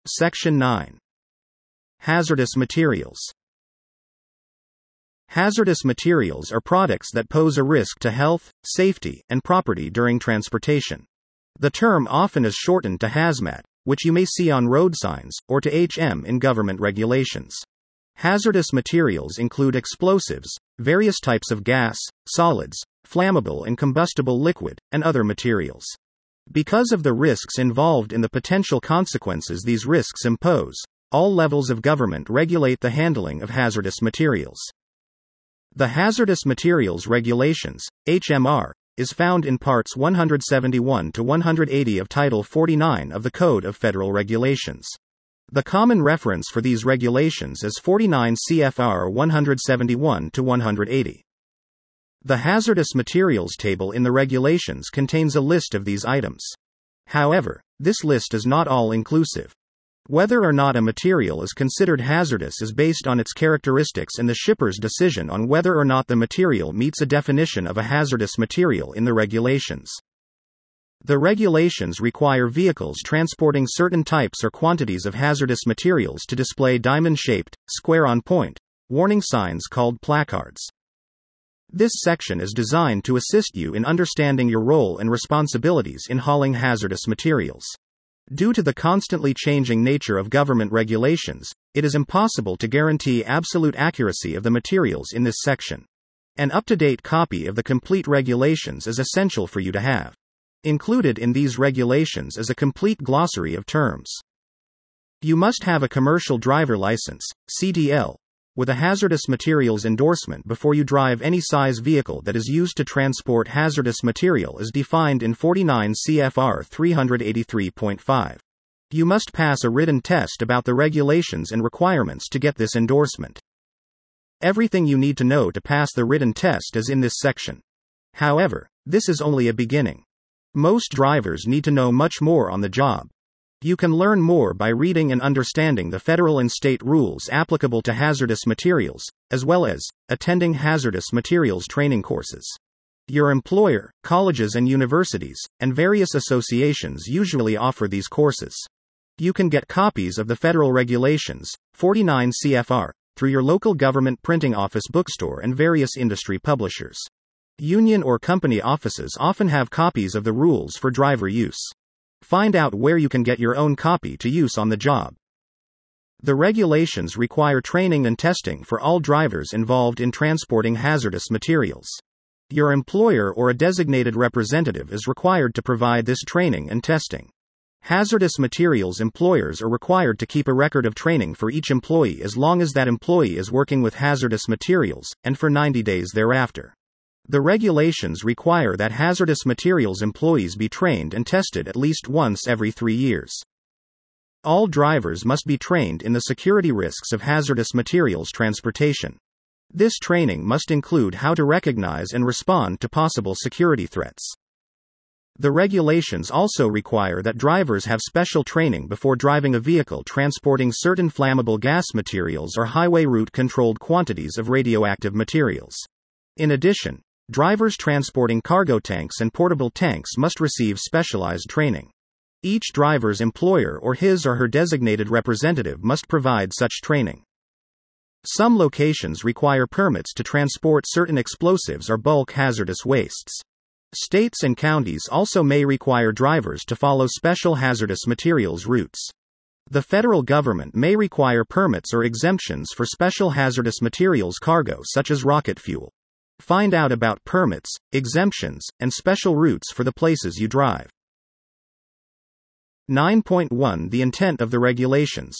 Section 9. Hazardous materials. Hazardous materials are products that pose a risk to health, safety, and property during transportation. The term often is shortened to hazmat, which you may see on road signs, or to HM in government regulations. Hazardous materials include explosives, various types of gas, solids, flammable and combustible liquid, and other materials. Because of the risks involved in the potential consequences these risks impose, all levels of government regulate the handling of hazardous materials. The Hazardous Materials Regulations, HMR, is found in Parts 171 to 180 of Title 49 of the Code of Federal Regulations. The common reference for these regulations is 49 CFR 171 to 180. The hazardous materials table in the regulations contains a list of these items. However, this list is not all-inclusive. Whether or not a material is considered hazardous is based on its characteristics and the shipper's decision on whether or not the material meets a definition of a hazardous material in the regulations. The regulations require vehicles transporting certain types or quantities of hazardous materials to display diamond-shaped, square-on-point, warning signs called placards. This section is designed to assist you in understanding your role and responsibilities in hauling hazardous materials. Due to the constantly changing nature of government regulations, it is impossible to guarantee absolute accuracy of the materials in this section. An up-to-date copy of the complete regulations is essential for you to have. Included in these regulations is a complete glossary of terms. You must have a commercial driver license, CDL, with a hazardous materials endorsement before you drive any size vehicle that is used to transport hazardous material as defined in 49 CFR 383.5. You must pass a written test about the regulations and requirements to get this endorsement. Everything you need to know to pass the written test is in this section. However, this is only a beginning. Most drivers need to know much more on the job. You can learn more by reading and understanding the federal and state rules applicable to hazardous materials, as well as attending hazardous materials training courses. Your employer, colleges and universities, and various associations usually offer these courses. You can get copies of the federal regulations, 49 CFR, through your local government printing office bookstore and various industry publishers. Union or company offices often have copies of the rules for driver use. Find out where you can get your own copy to use on the job. The regulations require training and testing for all drivers involved in transporting hazardous materials. Your employer or a designated representative is required to provide this training and testing. Hazardous materials employers are required to keep a record of training for each employee as long as that employee is working with hazardous materials, and for 90 days thereafter. The regulations require that hazardous materials employees be trained and tested at least once every 3 years. All drivers must be trained in the security risks of hazardous materials transportation. This training must include how to recognize and respond to possible security threats. The regulations also require that drivers have special training before driving a vehicle transporting certain flammable gas materials or highway route controlled quantities of radioactive materials. In addition, drivers transporting cargo tanks and portable tanks must receive specialized training. Each driver's employer or his or her designated representative must provide such training. Some locations require permits to transport certain explosives or bulk hazardous wastes. States and counties also may require drivers to follow special hazardous materials routes. The federal government may require permits or exemptions for special hazardous materials cargo such as rocket fuel. Find out about permits, exemptions, and special routes for the places you drive. 9.1 The intent of the regulations.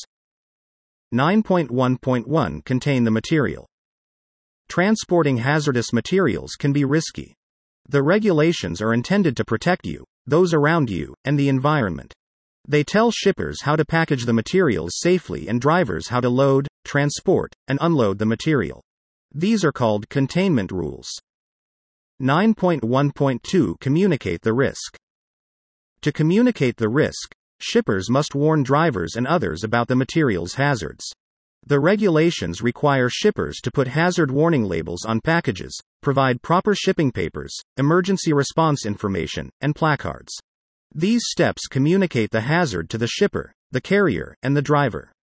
9.1.1 Contain the material. Transporting hazardous materials can be risky. The regulations are intended to protect you, those around you, and the environment. They tell shippers how to package the materials safely and drivers how to load, transport, and unload the material. These are called containment rules. 9.1.2 Communicate the risk. To communicate the risk, shippers must warn drivers and others about the material's hazards. The regulations require shippers to put hazard warning labels on packages, provide proper shipping papers, emergency response information, and placards. These steps communicate the hazard to the shipper, the carrier, and the driver.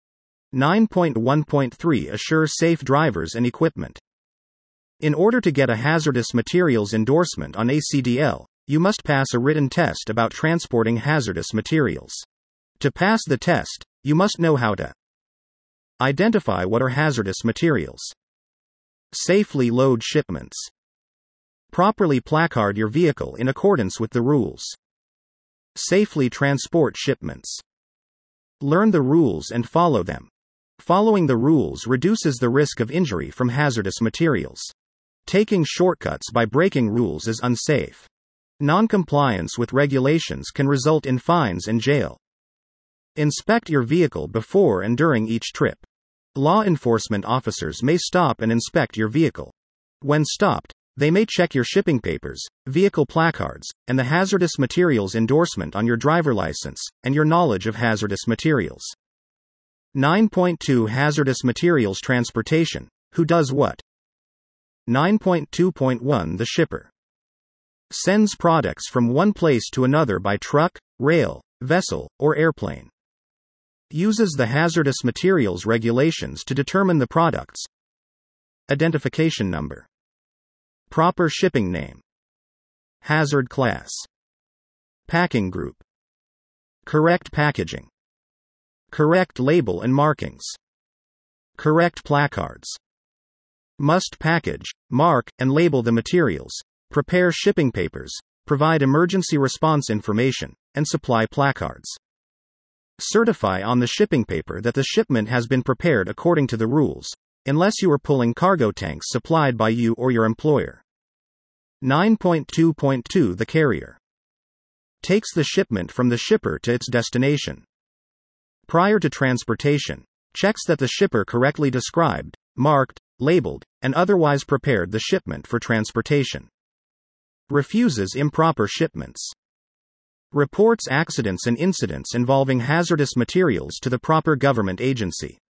9.1.3 Assure safe drivers and equipment. In order to get a hazardous materials endorsement on ACDL, you must pass a written test about transporting hazardous materials. To pass the test, you must know how to identify what are hazardous materials, safely load shipments, properly placard your vehicle in accordance with the rules, safely transport shipments. Learn the rules and follow them. Following the rules reduces the risk of injury from hazardous materials. Taking shortcuts by breaking rules is unsafe. Non-compliance with regulations can result in fines and jail. Inspect your vehicle before and during each trip. Law enforcement officers may stop and inspect your vehicle. When stopped, they may check your shipping papers, vehicle placards, and the hazardous materials endorsement on your driver license, and your knowledge of hazardous materials. 9.2 Hazardous materials transportation. Who does what? 9.2.1 The shipper sends products from one place to another by truck, rail, vessel, or airplane. Uses the hazardous materials regulations to determine the product's identification number, proper shipping name, hazard class, packing group, correct packaging, correct label and markings, correct placards. Must package, mark, and label the materials, prepare shipping papers, provide emergency response information, and supply placards. Certify on the shipping paper that the shipment has been prepared according to the rules, unless you are pulling cargo tanks supplied by you or your employer. 9.2.2 The carrier takes the shipment from the shipper to its destination. Prior to transportation, checks that the shipper correctly described, marked, labeled, and otherwise prepared the shipment for transportation. Refuses improper shipments. Reports accidents and incidents involving hazardous materials to the proper government agency.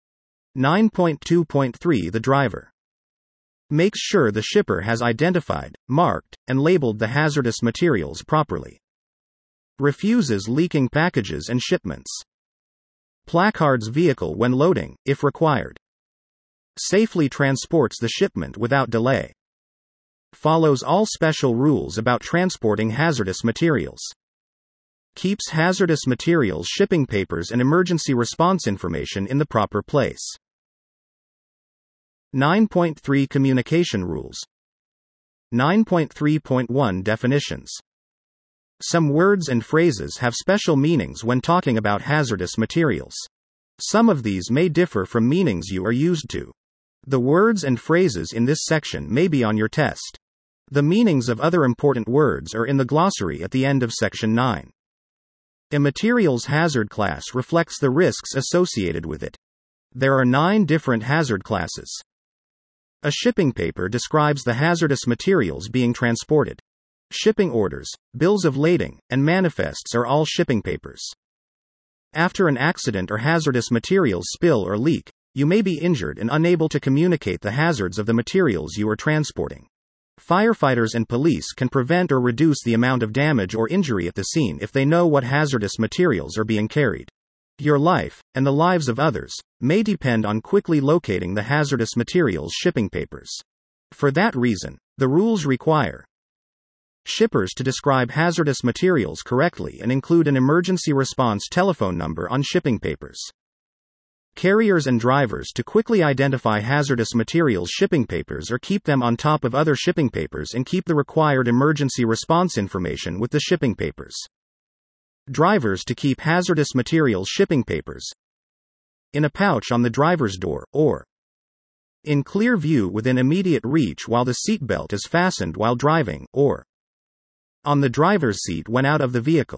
9.2.3 The driver makes sure the shipper has identified, marked, and labeled the hazardous materials properly. Refuses leaking packages and shipments. Placards vehicle when loading, if required. Safely transports the shipment without delay. Follows all special rules about transporting hazardous materials. Keeps hazardous materials shipping papers and emergency response information in the proper place. 9.3 Communication rules. 9.3.1 Definitions. Some words and phrases have special meanings when talking about hazardous materials. Some of these may differ from meanings you are used to. The words and phrases in this section may be on your test. The meanings of other important words are in the glossary at the end of section 9. A materials hazard class reflects the risks associated with it. There are 9 different hazard classes. A shipping paper describes the hazardous materials being transported. Shipping orders, bills of lading, and manifests are all shipping papers. After an accident or hazardous materials spill or leak, you may be injured and unable to communicate the hazards of the materials you are transporting. Firefighters and police can prevent or reduce the amount of damage or injury at the scene if they know what hazardous materials are being carried. Your life, and the lives of others, may depend on quickly locating the hazardous materials shipping papers. For that reason, the rules require shippers to describe hazardous materials correctly and include an emergency response telephone number on shipping papers. Carriers and drivers to quickly identify hazardous materials shipping papers or keep them on top of other shipping papers and keep the required emergency response information with the shipping papers. Drivers to keep hazardous materials shipping papers in a pouch on the driver's door, or in clear view within immediate reach while the seatbelt is fastened while driving, or on the driver's seat when out of the vehicle.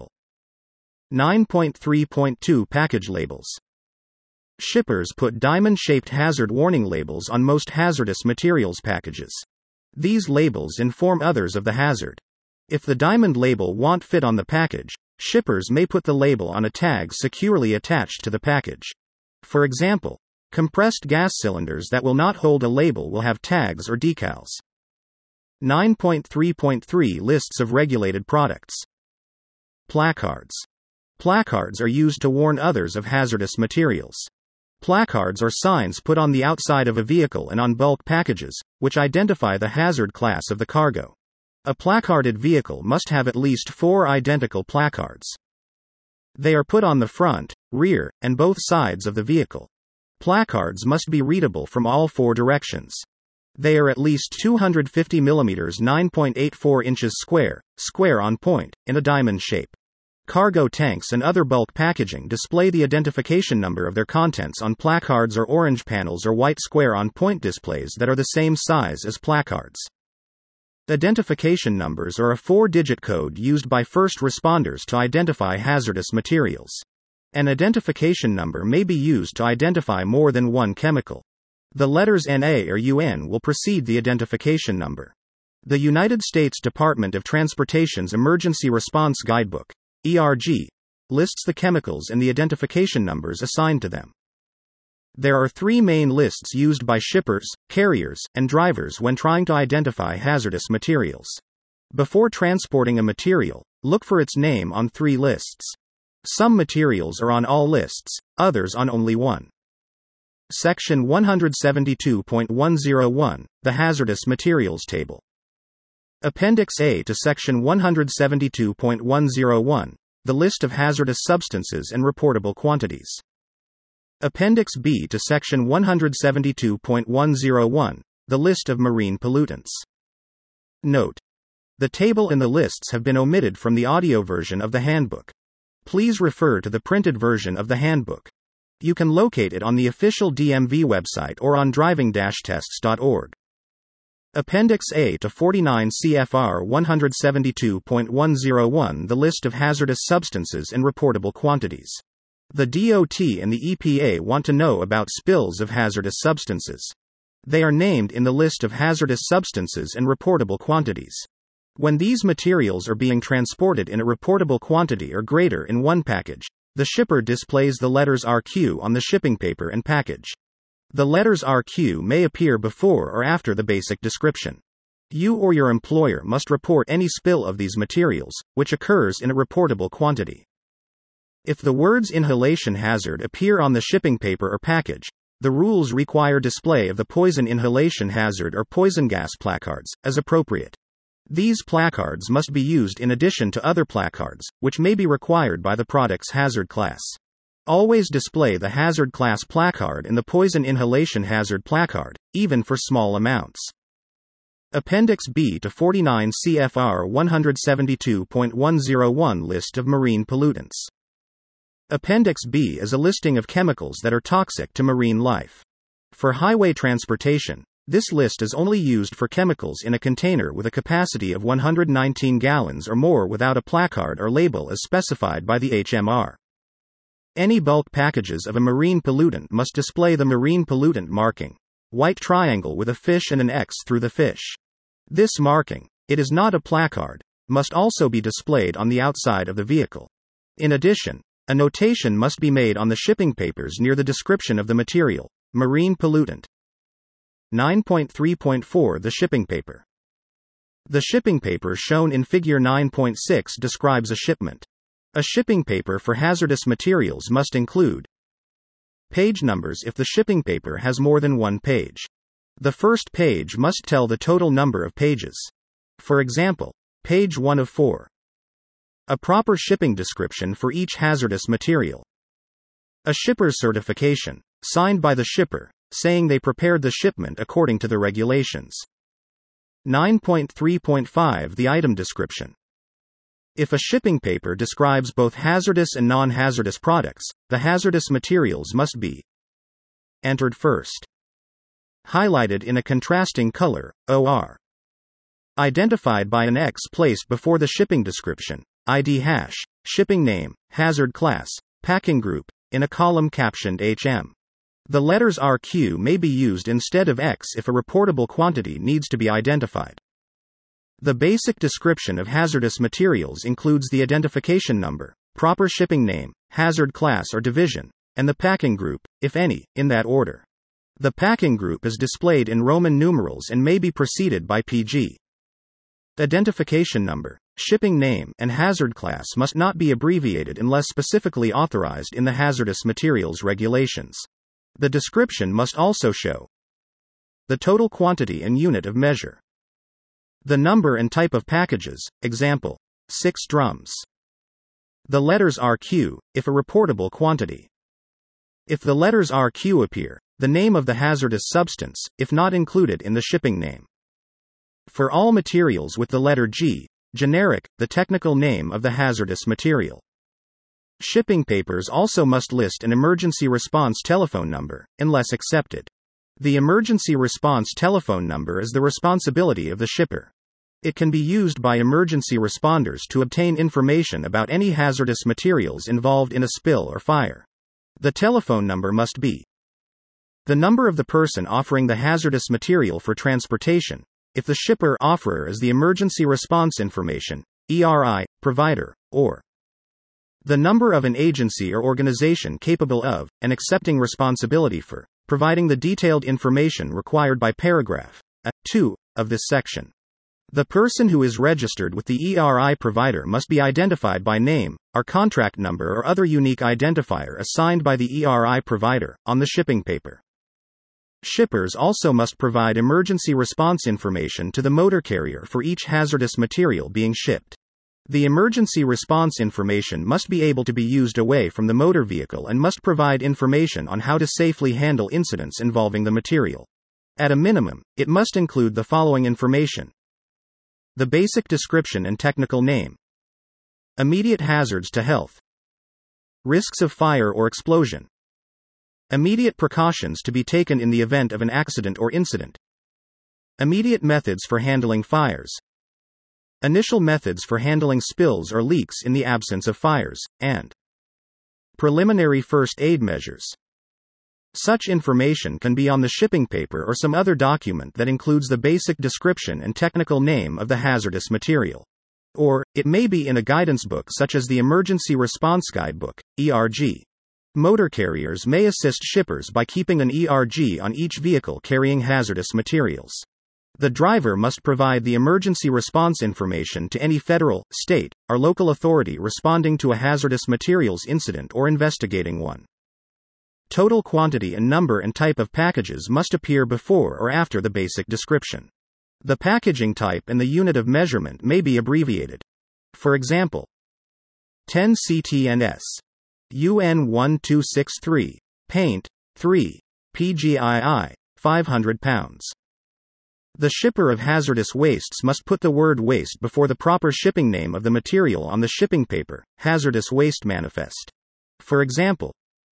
9.3.2 Package labels. Shippers put diamond-shaped hazard warning labels on most hazardous materials packages. These labels inform others of the hazard. If the diamond label won't fit on the package, shippers may put the label on a tag securely attached to the package. For example, compressed gas cylinders that will not hold a label will have tags or decals. 9.3.3 Lists of regulated products. Placards. Placards are used to warn others of hazardous materials. Placards are signs put on the outside of a vehicle and on bulk packages, which identify the hazard class of the cargo. A placarded vehicle must have at least 4 identical placards. They are put on the front, rear, and both sides of the vehicle. Placards must be readable from all 4 directions. They are at least 250 mm 9.84 inches square on point, in a diamond shape. Cargo tanks and other bulk packaging display the identification number of their contents on placards or orange panels or white square on point displays that are the same size as placards. Identification numbers are a 4-digit code used by first responders to identify hazardous materials. An identification number may be used to identify more than one chemical. The letters NA or UN will precede the identification number. The United States Department of Transportation's Emergency Response Guidebook, ERG, lists the chemicals and the identification numbers assigned to them. There are 3 main lists used by shippers, carriers, and drivers when trying to identify hazardous materials. Before transporting a material, look for its name on 3 lists. Some materials are on all lists, others on only one. Section 172.101, the Hazardous Materials Table. Appendix A to Section 172.101, the list of hazardous substances and reportable quantities. Appendix B to Section 172.101, the list of marine pollutants. Note: the table and the lists have been omitted from the audio version of the handbook. Please refer to the printed version of the handbook. You can locate it on the official DMV website or on driving-tests.org. Appendix A to 49 CFR 172.101, the list of hazardous substances and reportable quantities. The DOT and the EPA want to know about spills of hazardous substances. They are named in the list of hazardous substances and reportable quantities. When these materials are being transported in a reportable quantity or greater in one package, the shipper displays the letters RQ on the shipping paper and package. The letters RQ may appear before or after the basic description. You or your employer must report any spill of these materials, which occurs in a reportable quantity. If the words inhalation hazard appear on the shipping paper or package, the rules require display of the poison inhalation hazard or poison gas placards, as appropriate. These placards must be used in addition to other placards, which may be required by the product's hazard class. Always display the hazard class placard and the poison inhalation hazard placard, even for small amounts. Appendix B to 49 CFR 172.101, list of marine pollutants. Appendix B is a listing of chemicals that are toxic to marine life. For highway transportation, this list is only used for chemicals in a container with a capacity of 119 gallons or more without a placard or label as specified by the HMR. Any bulk packages of a marine pollutant must display the marine pollutant marking, white triangle with a fish and an X through the fish. This marking, it is not a placard, must also be displayed on the outside of the vehicle. In addition, a notation must be made on the shipping papers near the description of the material, marine pollutant. 9.3.4 The shipping paper. The shipping paper shown in Figure 9.6 describes a shipment. A shipping paper for hazardous materials must include page numbers if the shipping paper has more than one page. The first page must tell the total number of pages. For example, page 1 of 4. A proper shipping description for each hazardous material. A shipper's certification, signed by the shipper, saying they prepared the shipment according to the regulations. 9.3.5 The item description. If a shipping paper describes both hazardous and non-hazardous products, the hazardous materials must be entered first. Highlighted in a contrasting color, OR. Identified by an X placed before the shipping description, ID hash, shipping name, hazard class, packing group, in a column captioned HM. The letters RQ may be used instead of X if a reportable quantity needs to be identified. The basic description of hazardous materials includes the identification number, proper shipping name, hazard class or division, and the packing group, if any, in that order. The packing group is displayed in Roman numerals and may be preceded by PG. Identification number, shipping name, and hazard class must not be abbreviated unless specifically authorized in the hazardous materials regulations. The description must also show the total quantity and unit of measure, the number and type of packages, example, 6 drums. The letters RQ, if a reportable quantity. If the letters RQ appear, the name of the hazardous substance, if not included in the shipping name. For all materials with the letter G, generic, the technical name of the hazardous material. Shipping papers also must list an emergency response telephone number, unless accepted. The emergency response telephone number is the responsibility of the shipper. It can be used by emergency responders to obtain information about any hazardous materials involved in a spill or fire. The telephone number must be the number of the person offering the hazardous material for transportation, if the shipper offerer is the emergency response information, ERI, provider, or the number of an agency or organization capable of, and accepting responsibility for, providing the detailed information required by paragraph 2 of this section. The person who is registered with the ERI provider must be identified by name, or contract number or other unique identifier assigned by the ERI provider, on the shipping paper. Shippers also must provide emergency response information to the motor carrier for each hazardous material being shipped. The emergency response information must be able to be used away from the motor vehicle and must provide information on how to safely handle incidents involving the material. At a minimum, it must include the following information: the basic description and technical name, immediate hazards to health, risks of fire or explosion, immediate precautions to be taken in the event of an accident or incident, immediate methods for handling fires, initial methods for handling spills or leaks in the absence of fires, and preliminary first aid measures. Such information can be on the shipping paper or some other document that includes the basic description and technical name of the hazardous material. Or, it may be in a guidance book such as the Emergency Response Guidebook, ERG. Motor carriers may assist shippers by keeping an ERG on each vehicle carrying hazardous materials. The driver must provide the emergency response information to any federal, state, or local authority responding to a hazardous materials incident or investigating one. Total quantity and number and type of packages must appear before or after the basic description. The packaging type and the unit of measurement may be abbreviated. For example, 10 CTNS. UN 1263, paint, 3, PGII, 500 pounds. The shipper of hazardous wastes must put the word waste before the proper shipping name of the material on the shipping paper, hazardous waste manifest. For example,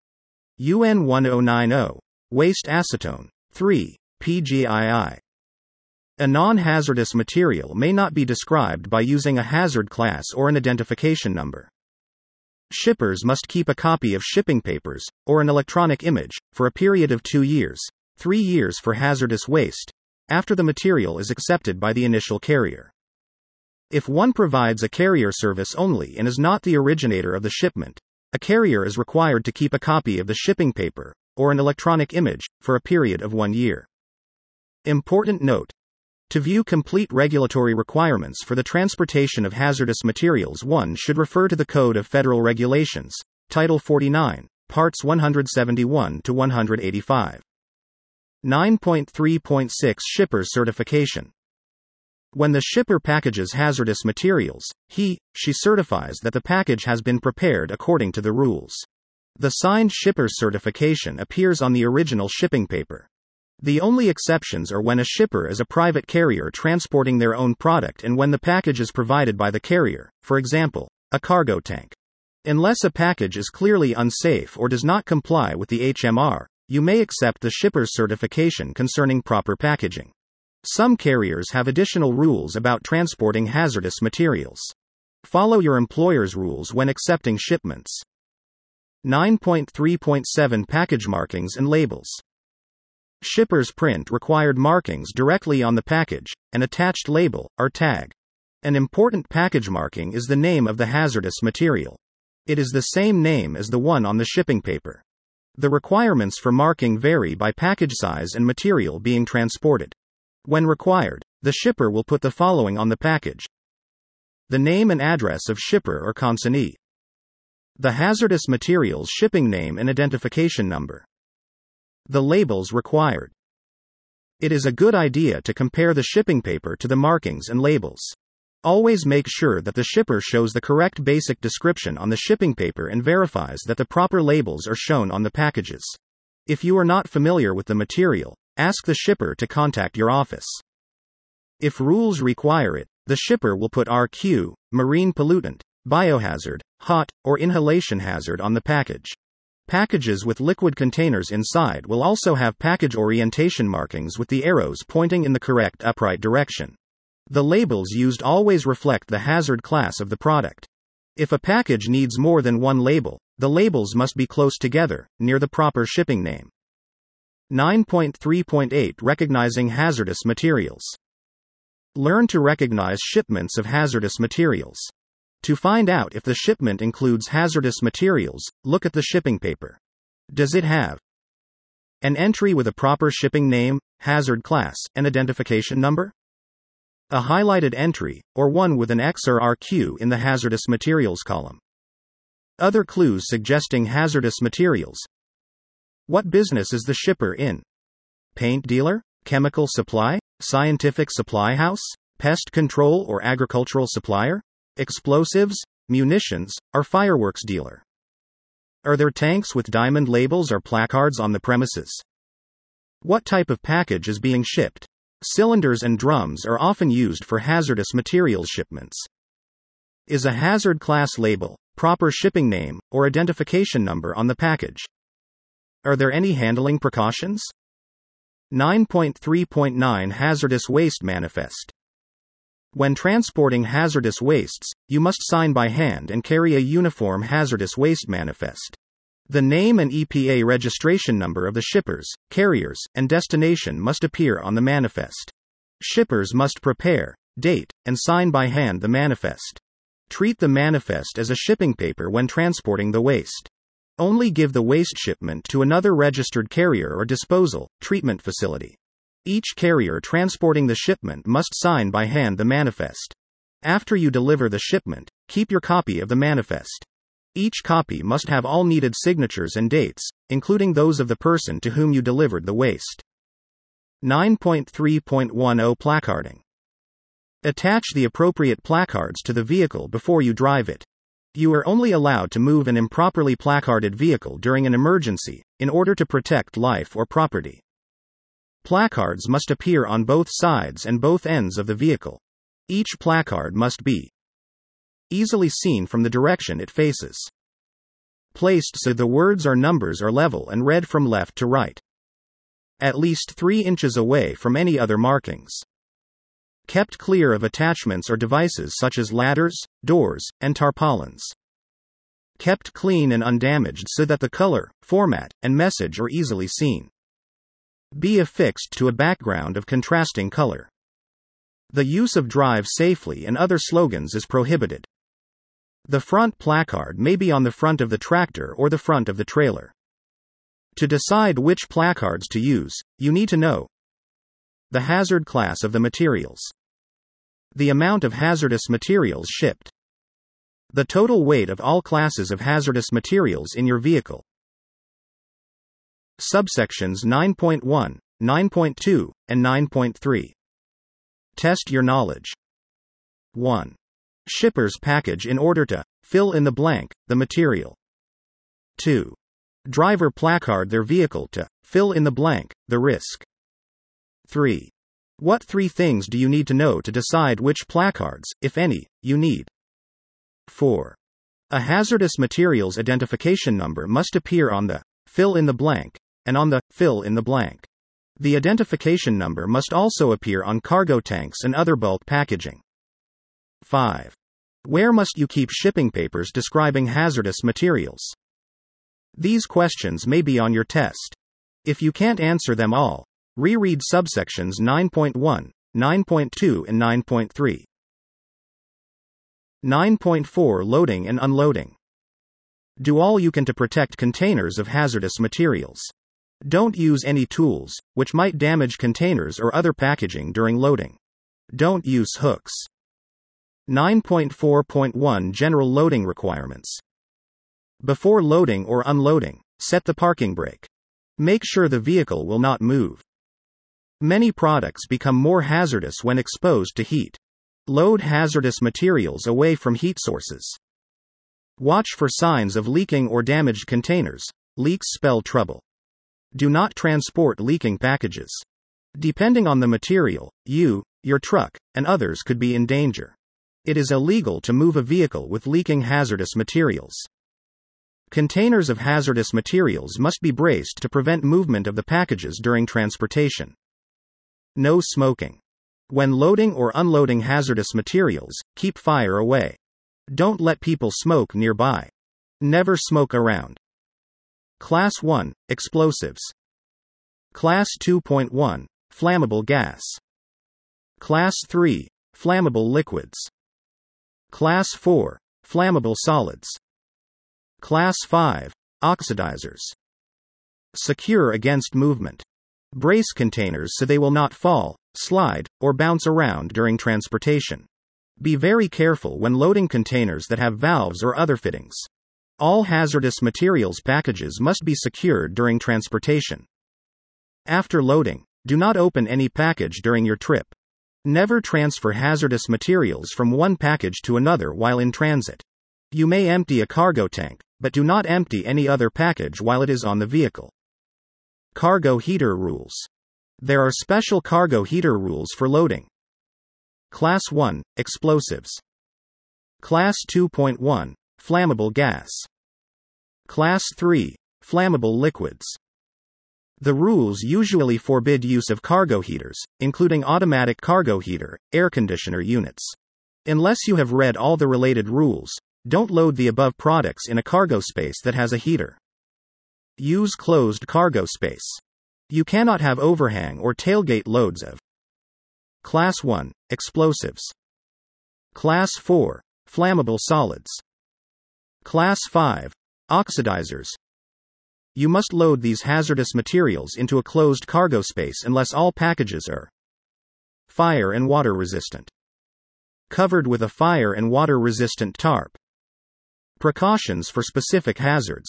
UN 1090, waste acetone, 3, PGII. A non-hazardous material may not be described by using a hazard class or an identification number. Shippers must keep a copy of shipping papers, or an electronic image, for a period of 2 years, 3 years for hazardous waste, after the material is accepted by the initial carrier. If one provides a carrier service only and is not the originator of the shipment, a carrier is required to keep a copy of the shipping paper, or an electronic image, for a period of 1 year. Important note: to view complete regulatory requirements for the transportation of hazardous materials, one should refer to the Code of Federal Regulations, Title 49, Parts 171 to 185. 9.3.6 Shipper's Certification. When the shipper packages hazardous materials, she certifies that the package has been prepared according to the rules. The signed shipper's certification appears on the original shipping paper. The only exceptions are when a shipper is a private carrier transporting their own product and when the package is provided by the carrier, for example, a cargo tank. Unless a package is clearly unsafe or does not comply with the HMR, you may accept the shipper's certification concerning proper packaging. Some carriers have additional rules about transporting hazardous materials. Follow your employer's rules when accepting shipments. 9.3.7 Package Markings and Labels. Shippers print required markings directly on the package, an attached label, or tag. An important package marking is the name of the hazardous material. It is the same name as the one on the shipping paper. The requirements for marking vary by package size and material being transported. When required, the shipper will put the following on the package: The name and address of shipper or consignee. The hazardous materials shipping name and identification number. The labels required. It is a good idea to compare the shipping paper to the markings and labels. Always make sure that the shipper shows the correct basic description on the shipping paper and verifies that the proper labels are shown on the packages. If you are not familiar with the material, ask the shipper to contact your office. If rules require it, the shipper will put RQ, marine pollutant, biohazard, hot, or inhalation hazard on the package. Packages with liquid containers inside will also have package orientation markings with the arrows pointing in the correct upright direction. The labels used always reflect the hazard class of the product. If a package needs more than one label, the labels must be close together, near the proper shipping name. 9.3.8 Recognizing hazardous materials. Learn to recognize shipments of hazardous materials. To find out if the shipment includes hazardous materials, look at the shipping paper. Does it have an entry with a proper shipping name, hazard class, and identification number? A highlighted entry, or one with an X or RQ in the hazardous materials column. Other clues suggesting hazardous materials. What business is the shipper in? Paint dealer? Chemical supply? Scientific supply house? Pest control or agricultural supplier? Explosives, munitions, or fireworks dealer? Are there tanks with diamond labels or placards on the premises? What type of package is being shipped? Cylinders and drums are often used for hazardous materials shipments. Is a hazard class label, proper shipping name, or identification number on the package? Are there any handling precautions? 9.3.9 Hazardous Waste Manifest. When transporting hazardous wastes, you must sign by hand and carry a uniform hazardous waste manifest. The name and EPA registration number of the shippers, carriers, and destination must appear on the manifest. Shippers must prepare, date, and sign by hand the manifest. Treat the manifest as a shipping paper when transporting the waste. Only give the waste shipment to another registered carrier or disposal, treatment facility. Each carrier transporting the shipment must sign by hand the manifest. After you deliver the shipment, keep your copy of the manifest. Each copy must have all needed signatures and dates, including those of the person to whom you delivered the waste. 9.3.10 Placarding. Attach the appropriate placards to the vehicle before you drive it. You are only allowed to move an improperly placarded vehicle during an emergency, in order to protect life or property. Placards must appear on both sides and both ends of the vehicle. Each placard must be easily seen from the direction it faces. Placed so the words or numbers are level and read from left to right. At least 3 inches away from any other markings. Kept clear of attachments or devices such as ladders, doors, and tarpaulins. Kept clean and undamaged so that the color, format, and message are easily seen. Be affixed to a background of contrasting color. The use of "drive safely" and other slogans is prohibited. The front placard may be on the front of the tractor or the front of the trailer. To decide which placards to use, you need to know the hazard class of the materials, the amount of hazardous materials shipped, the total weight of all classes of hazardous materials in your vehicle. Subsections 9.1, 9.2, and 9.3. Test your knowledge. 1. Shipper's package in order to fill in the blank, the material. 2. Driver placard their vehicle to fill in the blank, the risk. 3. What 3 things do you need to know to decide which placards, if any, you need? 4. A hazardous materials identification number must appear on the fill in the blank and on the fill in the blank. The identification number must also appear on cargo tanks and other bulk packaging. 5. Where must you keep shipping papers describing hazardous materials? These questions may be on your test. If you can't answer them all, reread subsections 9.1, 9.2 and 9.3. 9.4 Loading and unloading. Do all you can to protect containers of hazardous materials. Don't use any tools, which might damage containers or other packaging during loading. Don't use hooks. 9.4.1 General Loading Requirements. Before loading or unloading, set the parking brake. Make sure the vehicle will not move. Many products become more hazardous when exposed to heat. Load hazardous materials away from heat sources. Watch for signs of leaking or damaged containers. Leaks spell trouble. Do not transport leaking packages. Depending on the material, you, your truck, and others could be in danger. It is illegal to move a vehicle with leaking hazardous materials. Containers of hazardous materials must be braced to prevent movement of the packages during transportation. No smoking. When loading or unloading hazardous materials, keep fire away. Don't let people smoke nearby. Never smoke around. Class 1, Explosives. Class 2.1, Flammable gas. Class 3, Flammable liquids. Class 4, Flammable solids. Class 5, Oxidizers. Secure against movement. Brace containers so they will not fall, slide, or bounce around during transportation. Be very careful when loading containers that have valves or other fittings. All hazardous materials packages must be secured during transportation. After loading, do not open any package during your trip. Never transfer hazardous materials from one package to another while in transit. You may empty a cargo tank, but do not empty any other package while it is on the vehicle. Cargo heater rules. There are special cargo heater rules for loading. Class 1, Explosives. Class 2.1, Flammable gas. Class 3, Flammable liquids. The rules usually forbid use of cargo heaters, including automatic cargo heater, air conditioner units. Unless you have read all the related rules, don't load the above products in a cargo space that has a heater. Use closed cargo space. You cannot have overhang or tailgate loads of Class 1, Explosives. Class 4, Flammable solids. Class 5, Oxidizers. You must load these hazardous materials into a closed cargo space unless all packages are fire and water resistant. Covered with a fire and water resistant tarp. Precautions for specific hazards.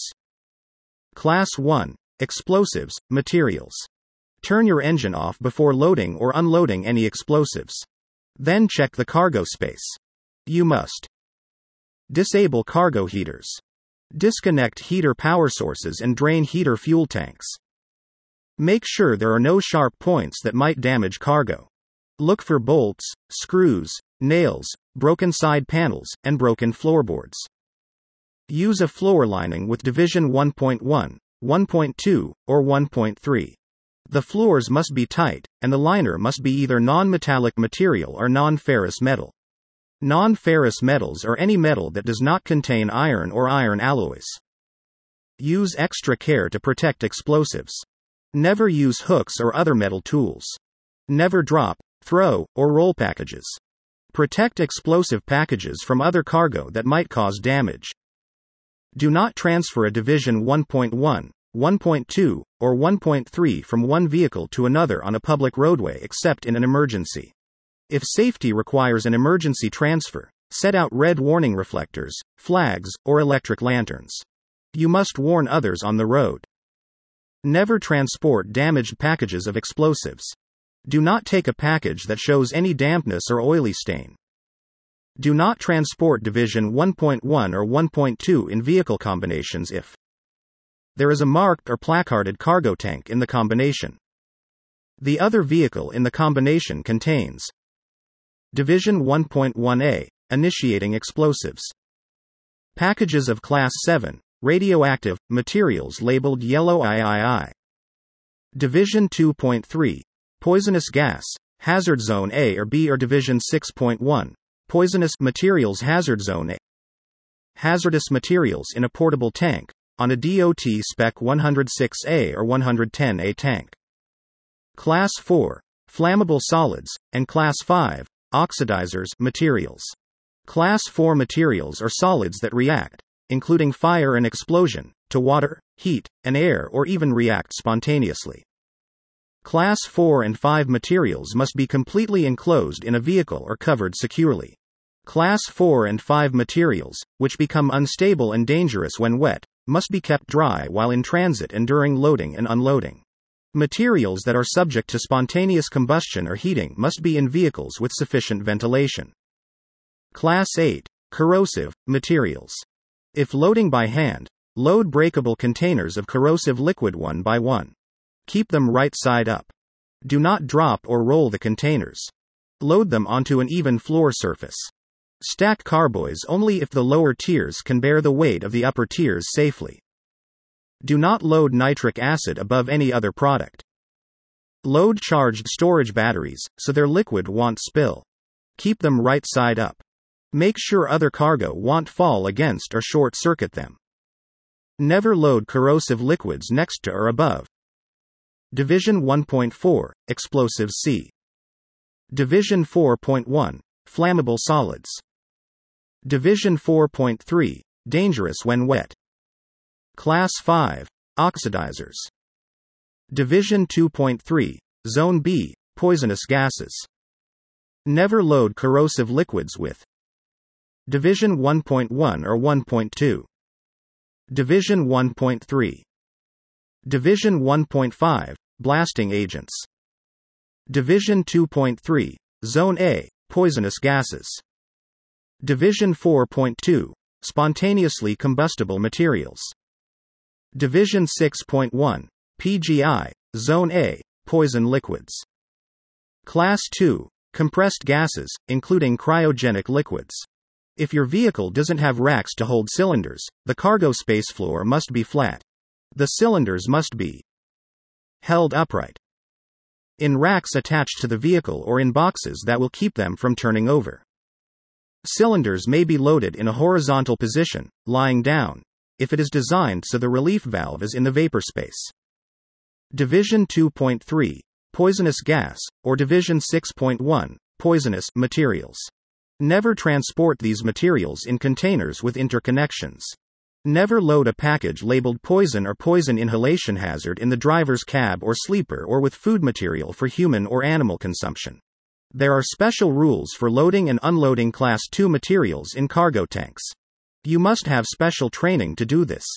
Class 1, Explosives, materials. Turn your engine off before loading or unloading any explosives. Then check the cargo space. You must disable cargo heaters. Disconnect heater power sources and drain heater fuel tanks. Make sure there are no sharp points that might damage cargo. Look for bolts, screws, nails, broken side panels, and broken floorboards. Use a floor lining with division 1.1, 1.2, or 1.3. The floors must be tight, and the liner must be either non-metallic material or non-ferrous metal. Non-ferrous metals are any metal that does not contain iron or iron alloys. Use extra care to protect explosives. Never use hooks or other metal tools. Never drop, throw, or roll packages. Protect explosive packages from other cargo that might cause damage. Do not transfer a division 1.1, 1.2, or 1.3 from one vehicle to another on a public roadway except in an emergency. If safety requires an emergency transfer, set out red warning reflectors, flags, or electric lanterns. You must warn others on the road. Never transport damaged packages of explosives. Do not take a package that shows any dampness or oily stain. Do not transport division 1.1 or 1.2 in vehicle combinations if there is a marked or placarded cargo tank in the combination. The other vehicle in the combination contains Division 1.1A, initiating explosives. Packages of Class 7, radioactive, materials labeled yellow III. Division 2.3, poisonous gas, hazard zone A or B or Division 6.1, poisonous materials hazard zone A. Hazardous materials in a portable tank, on a DOT Spec 106A or 110A tank. Class 4, flammable solids, and Class 5, oxidizers, materials. Class 4 materials are solids that react, including fire and explosion, to water, heat, and air or even react spontaneously. Class 4 and 5 materials must be completely enclosed in a vehicle or covered securely. Class 4 and 5 materials, which become unstable and dangerous when wet, must be kept dry while in transit and during loading and unloading. Materials that are subject to spontaneous combustion or heating must be in vehicles with sufficient ventilation. Class 8, corrosive materials. If loading by hand, load breakable containers of corrosive liquid one by one. Keep them right side up. Do not drop or roll the containers. Load them onto an even floor surface. Stack carboys only if the lower tiers can bear the weight of the upper tiers safely. Do not load nitric acid above any other product. Load charged storage batteries, so their liquid won't spill. Keep them right side up. Make sure other cargo won't fall against or short circuit them. Never load corrosive liquids next to or above. Division 1.4, Explosives C. Division 4.1, Flammable solids. Division 4.3, Dangerous when wet. Class 5, Oxidizers. Division 2.3, Zone B, Poisonous gases. Never load corrosive liquids with. Division 1.1 or 1.2. Division 1.3. Division 1.5, Blasting agents. Division 2.3, Zone A, Poisonous gases. Division 4.2, Spontaneously combustible materials. Division 6.1, PGI, Zone A, Poison liquids. Class 2, Compressed gases, including cryogenic liquids. If your vehicle doesn't have racks to hold cylinders, the cargo space floor must be flat. The cylinders must be held upright in racks attached to the vehicle or in boxes that will keep them from turning over. Cylinders may be loaded in a horizontal position, lying down, if it is designed so the relief valve is in the vapor space. Division 2.3, Poisonous gas, or Division 6.1, Poisonous materials. Never transport these materials in containers with interconnections. Never load a package labeled poison or poison inhalation hazard in the driver's cab or sleeper or with food material for human or animal consumption. There are special rules for loading and unloading Class 2 materials in cargo tanks. You must have special training to do this.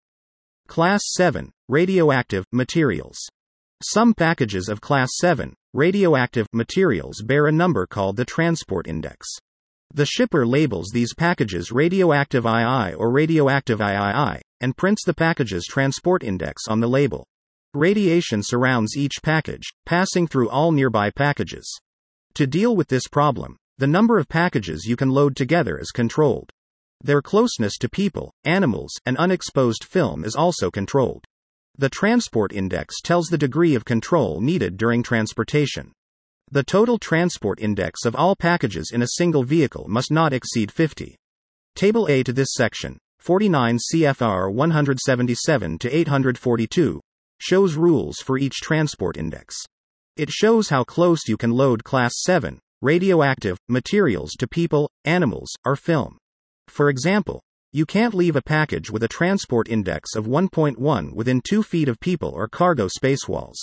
Class 7, Radioactive materials. Some packages of Class 7, radioactive materials bear a number called the transport index. The shipper labels these packages radioactive II or radioactive III, and prints the package's transport index on the label. Radiation surrounds each package, passing through all nearby packages. To deal with this problem, the number of packages you can load together is controlled. Their closeness to people, animals, and unexposed film is also controlled. The transport index tells the degree of control needed during transportation. The total transport index of all packages in a single vehicle must not exceed 50. Table A to this section, 49 CFR 177 to 842, shows rules for each transport index. It shows how close you can load Class 7, radioactive, materials to people, animals, or film. For example, you can't leave a package with a transport index of 1.1 within 2 feet of people or cargo space walls.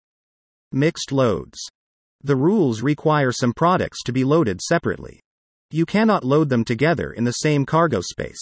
Mixed loads. The rules require some products to be loaded separately. You cannot load them together in the same cargo space.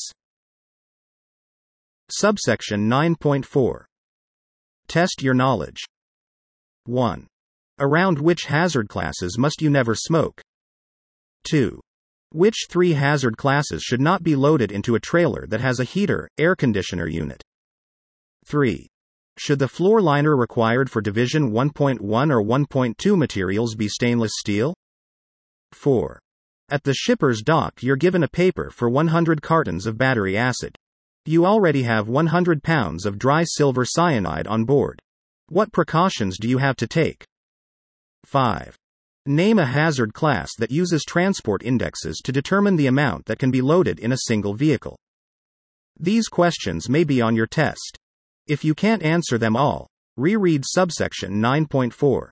Subsection 9.4. Test your knowledge. 1. Around which hazard classes must you never smoke? 2. Which 3 hazard classes should not be loaded into a trailer that has a heater, air conditioner unit? 3. Should the floor liner required for Division 1.1 or 1.2 materials be stainless steel? 4. At the shipper's dock you're given a paper for 100 cartons of battery acid. You already have 100 pounds of dry silver cyanide on board. What precautions do you have to take? 5. Name a hazard class that uses transport indexes to determine the amount that can be loaded in a single vehicle. These questions may be on your test. If you can't answer them all, reread subsection 9.4.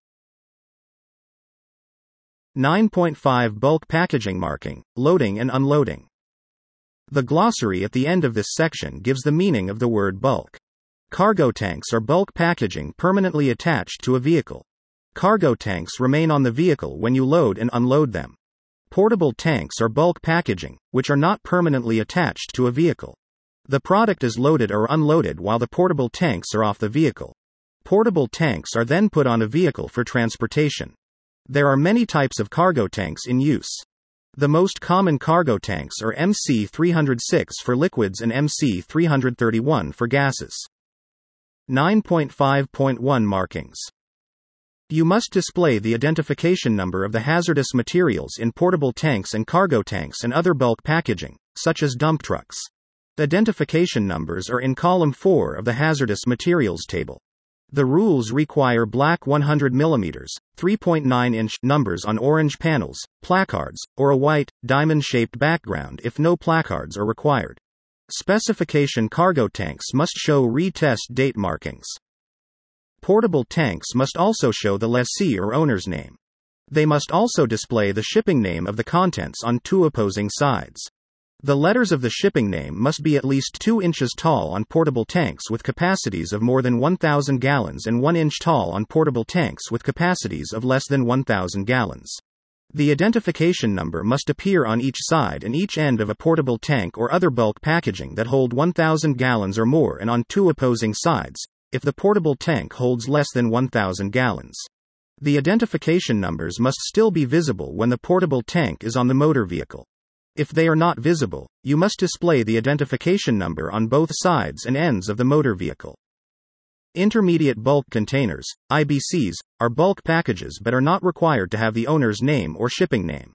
9.5 Bulk packaging marking, loading and unloading. The glossary at the end of this section gives the meaning of the word bulk. Cargo tanks are bulk packaging permanently attached to a vehicle. Cargo tanks remain on the vehicle when you load and unload them. Portable tanks are bulk packaging, which are not permanently attached to a vehicle. The product is loaded or unloaded while the portable tanks are off the vehicle. Portable tanks are then put on a vehicle for transportation. There are many types of cargo tanks in use. The most common cargo tanks are MC306 for liquids and MC331 for gases. 9.5.1 Markings. You must display the identification number of the hazardous materials in portable tanks and cargo tanks and other bulk packaging, such as dump trucks. Identification numbers are in column 4 of the hazardous materials table. The rules require black 100 mm, 3.9-inch numbers on orange panels, placards, or a white, diamond-shaped background if no placards are required. Specification cargo tanks must show retest date markings. Portable tanks must also show the lessee or owner's name. They must also display the shipping name of the contents on two opposing sides. The letters of the shipping name must be at least 2 inches tall on portable tanks with capacities of more than 1,000 gallons and 1 inch tall on portable tanks with capacities of less than 1,000 gallons. The identification number must appear on each side and each end of a portable tank or other bulk packaging that hold 1,000 gallons or more and on two opposing sides, if the portable tank holds less than 1,000 gallons. The identification numbers must still be visible when the portable tank is on the motor vehicle. If they are not visible, you must display the identification number on both sides and ends of the motor vehicle. Intermediate bulk containers, IBCs, are bulk packages but are not required to have the owner's name or shipping name.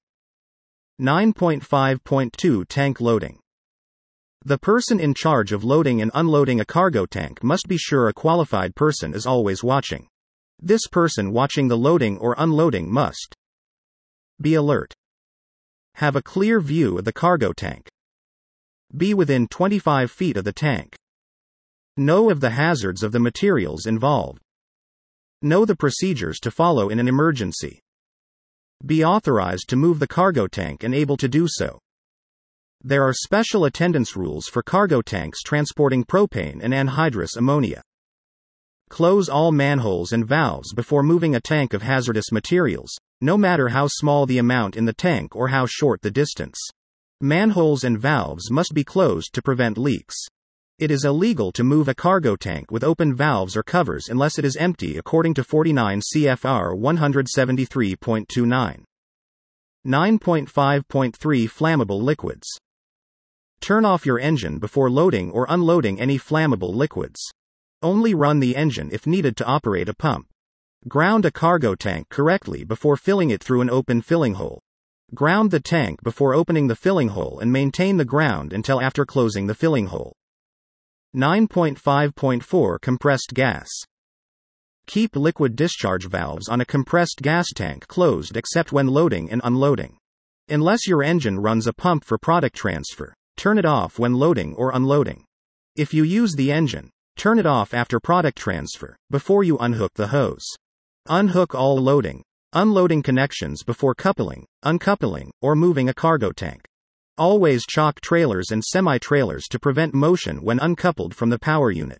9.5.2 Tank loading. The person in charge of loading and unloading a cargo tank must be sure a qualified person is always watching. This person watching the loading or unloading must be alert. Have a clear view of the cargo tank. Be within 25 feet of the tank. Know of the hazards of the materials involved. Know the procedures to follow in an emergency. Be authorized to move the cargo tank and able to do so. There are special attendance rules for cargo tanks transporting propane and anhydrous ammonia. Close all manholes and valves before moving a tank of hazardous materials, no matter how small the amount in the tank or how short the distance. Manholes and valves must be closed to prevent leaks. It is illegal to move a cargo tank with open valves or covers unless it is empty according to 49 CFR 173.29. 9.5.3 Flammable liquids. Turn off your engine before loading or unloading any flammable liquids. Only run the engine if needed to operate a pump. Ground a cargo tank correctly before filling it through an open filling hole. Ground the tank before opening the filling hole and maintain the ground until after closing the filling hole. 9.5.4 Compressed gas. Keep liquid discharge valves on a compressed gas tank closed except when loading and unloading. Unless your engine runs a pump for product transfer, turn it off when loading or unloading. If you use the engine, turn it off after product transfer, before you unhook the hose. Unhook all loading, unloading connections before coupling, uncoupling, or moving a cargo tank. Always chock trailers and semi-trailers to prevent motion when uncoupled from the power unit.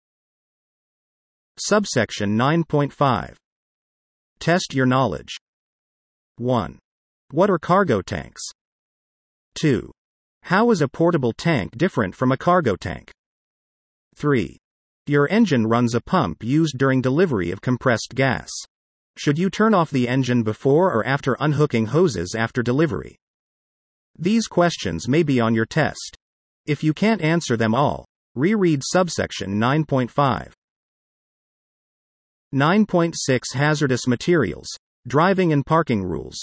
Subsection 9.5. Test your knowledge. 1. What are cargo tanks? 2. How is a portable tank different from a cargo tank? 3. Your engine runs a pump used during delivery of compressed gas. Should you turn off the engine before or after unhooking hoses after delivery? These questions may be on your test. If you can't answer them all, reread subsection 9.5. 9.6 Hazardous materials, driving and parking rules.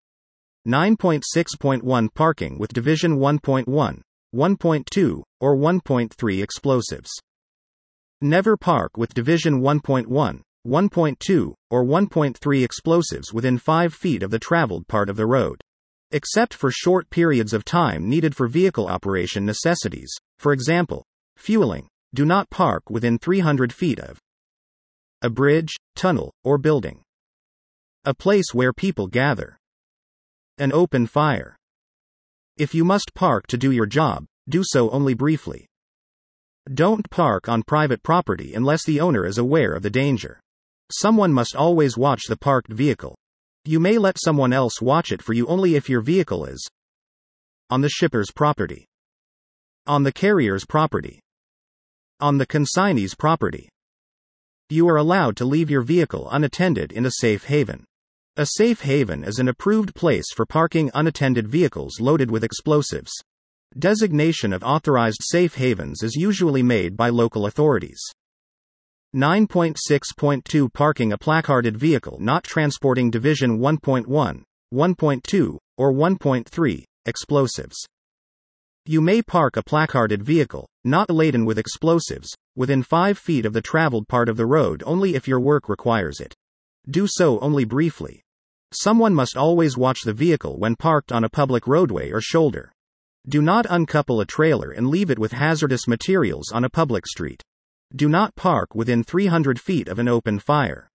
9.6.1 Parking with Division 1.1, 1.2, or 1.3 explosives. Never park with Division 1.1, 1.2, or 1.3 explosives within 5 feet of the traveled part of the road. Except for short periods of time needed for vehicle operation necessities, for example, fueling, do not park within 300 feet of a bridge, tunnel, or building. A place where people gather. An open fire. If you must park to do your job, do so only briefly. Don't park on private property unless the owner is aware of the danger. Someone must always watch the parked vehicle. You may let someone else watch it for you only if your vehicle is on the shipper's property, on the carrier's property, on the consignee's property. You are allowed to leave your vehicle unattended in a safe haven. A safe haven is an approved place for parking unattended vehicles loaded with explosives. Designation of authorized safe havens is usually made by local authorities. 9.6.2 Parking a placarded vehicle not transporting Division 1.1, 1.2, or 1.3 explosives. You may park a placarded vehicle, not laden with explosives, within 5 feet of the traveled part of the road only if your work requires it. Do so only briefly. Someone must always watch the vehicle when parked on a public roadway or shoulder. Do not uncouple a trailer and leave it with hazardous materials on a public street. Do not park within 300 feet of an open fire.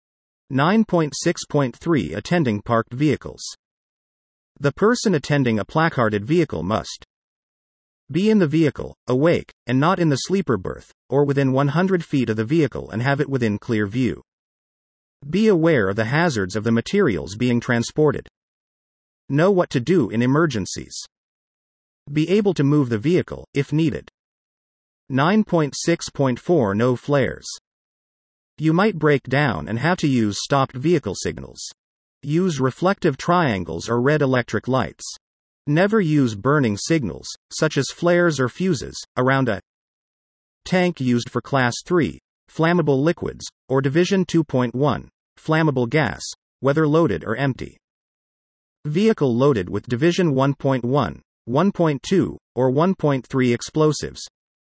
9.6.3 Attending parked vehicles. The person attending a placarded vehicle must be in the vehicle, awake, and not in the sleeper berth, or within 100 feet of the vehicle and have it within clear view. Be aware of the hazards of the materials being transported. Know what to do in emergencies. Be able to move the vehicle, if needed. 9.6.4 No flares. You might break down and have to use stopped vehicle signals. Use reflective triangles or red electric lights. Never use burning signals, such as flares or fuses, around a tank used for Class 3 flammable liquids, or Division 2.1 flammable gas, whether loaded or empty. Vehicle loaded with Division 1.1, 1.2, or 1.3 explosives.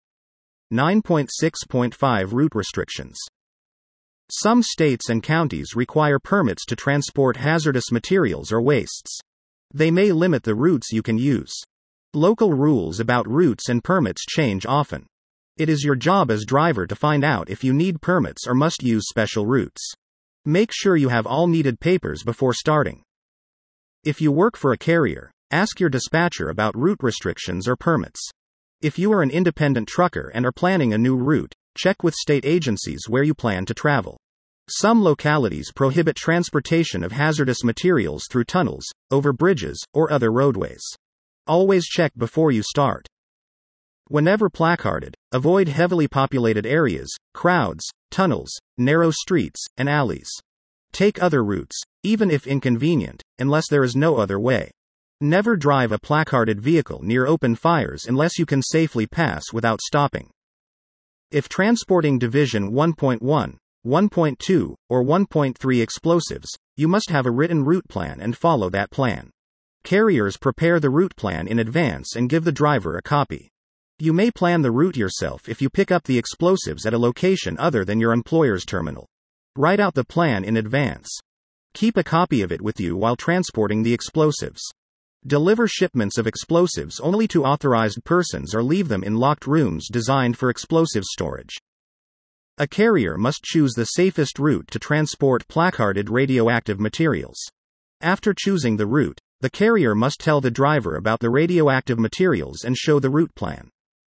9.6.5 Route restrictions. Some states and counties require permits to transport hazardous materials or wastes. They may limit the routes you can use. Local rules about routes and permits change often. It is your job as driver to find out if you need permits or must use special routes. Make sure you have all needed papers before starting. If you work for a carrier, ask your dispatcher about route restrictions or permits. If you are an independent trucker and are planning a new route, check with state agencies where you plan to travel. Some localities prohibit transportation of hazardous materials through tunnels, over bridges, or other roadways. Always check before you start. Whenever placarded, avoid heavily populated areas, crowds, tunnels, narrow streets, and alleys. Take other routes, even if inconvenient, unless there is no other way. Never drive a placarded vehicle near open fires unless you can safely pass without stopping. If transporting Division 1.1, 1.2, or 1.3 explosives, you must have a written route plan and follow that plan. Carriers prepare the route plan in advance and give the driver a copy. You may plan the route yourself if you pick up the explosives at a location other than your employer's terminal. Write out the plan in advance. Keep a copy of it with you while transporting the explosives. Deliver shipments of explosives only to authorized persons or leave them in locked rooms designed for explosive storage. A carrier must choose the safest route to transport placarded radioactive materials. After choosing the route, the carrier must tell the driver about the radioactive materials and show the route plan.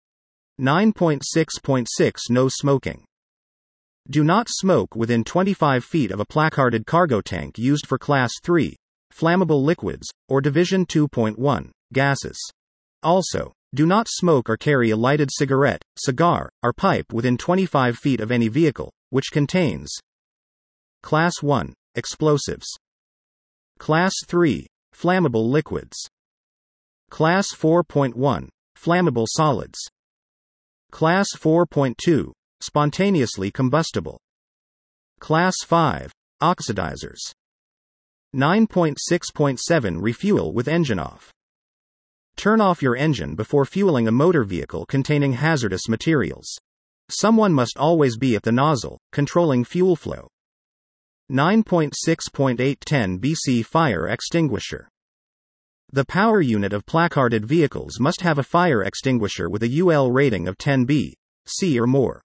9.6.6 No smoking. Do not smoke within 25 feet of a placarded cargo tank used for Class 3 flammable liquids, or Division 2.1 gases. Also, do not smoke or carry a lighted cigarette, cigar, or pipe within 25 feet of any vehicle, which contains Class 1 explosives, Class 3 flammable liquids, Class 4.1 flammable solids, Class 4.2 spontaneously combustible, Class 5 oxidizers. 9.6.7 Refuel with engine off. Turn off your engine before fueling a motor vehicle containing hazardous materials. Someone must always be at the nozzle, controlling fuel flow. 9.6.8 BC Fire extinguisher. The power unit of placarded vehicles must have a fire extinguisher with a UL rating of 10B, C or more.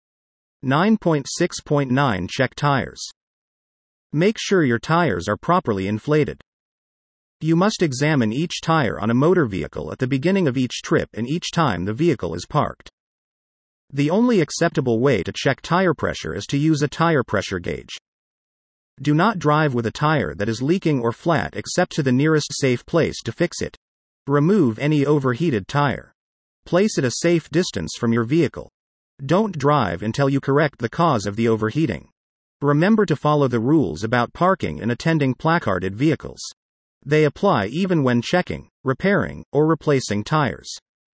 9.6.9 Check tires. Make sure your tires are properly inflated. You must examine each tire on a motor vehicle at the beginning of each trip and each time the vehicle is parked. The only acceptable way to check tire pressure is to use a tire pressure gauge. Do not drive with a tire that is leaking or flat except to the nearest safe place to fix it. Remove any overheated tire. Place it a safe distance from your vehicle. Don't drive until you correct the cause of the overheating. Remember to follow the rules about parking and attending placarded vehicles. They apply even when checking, repairing, or replacing tires.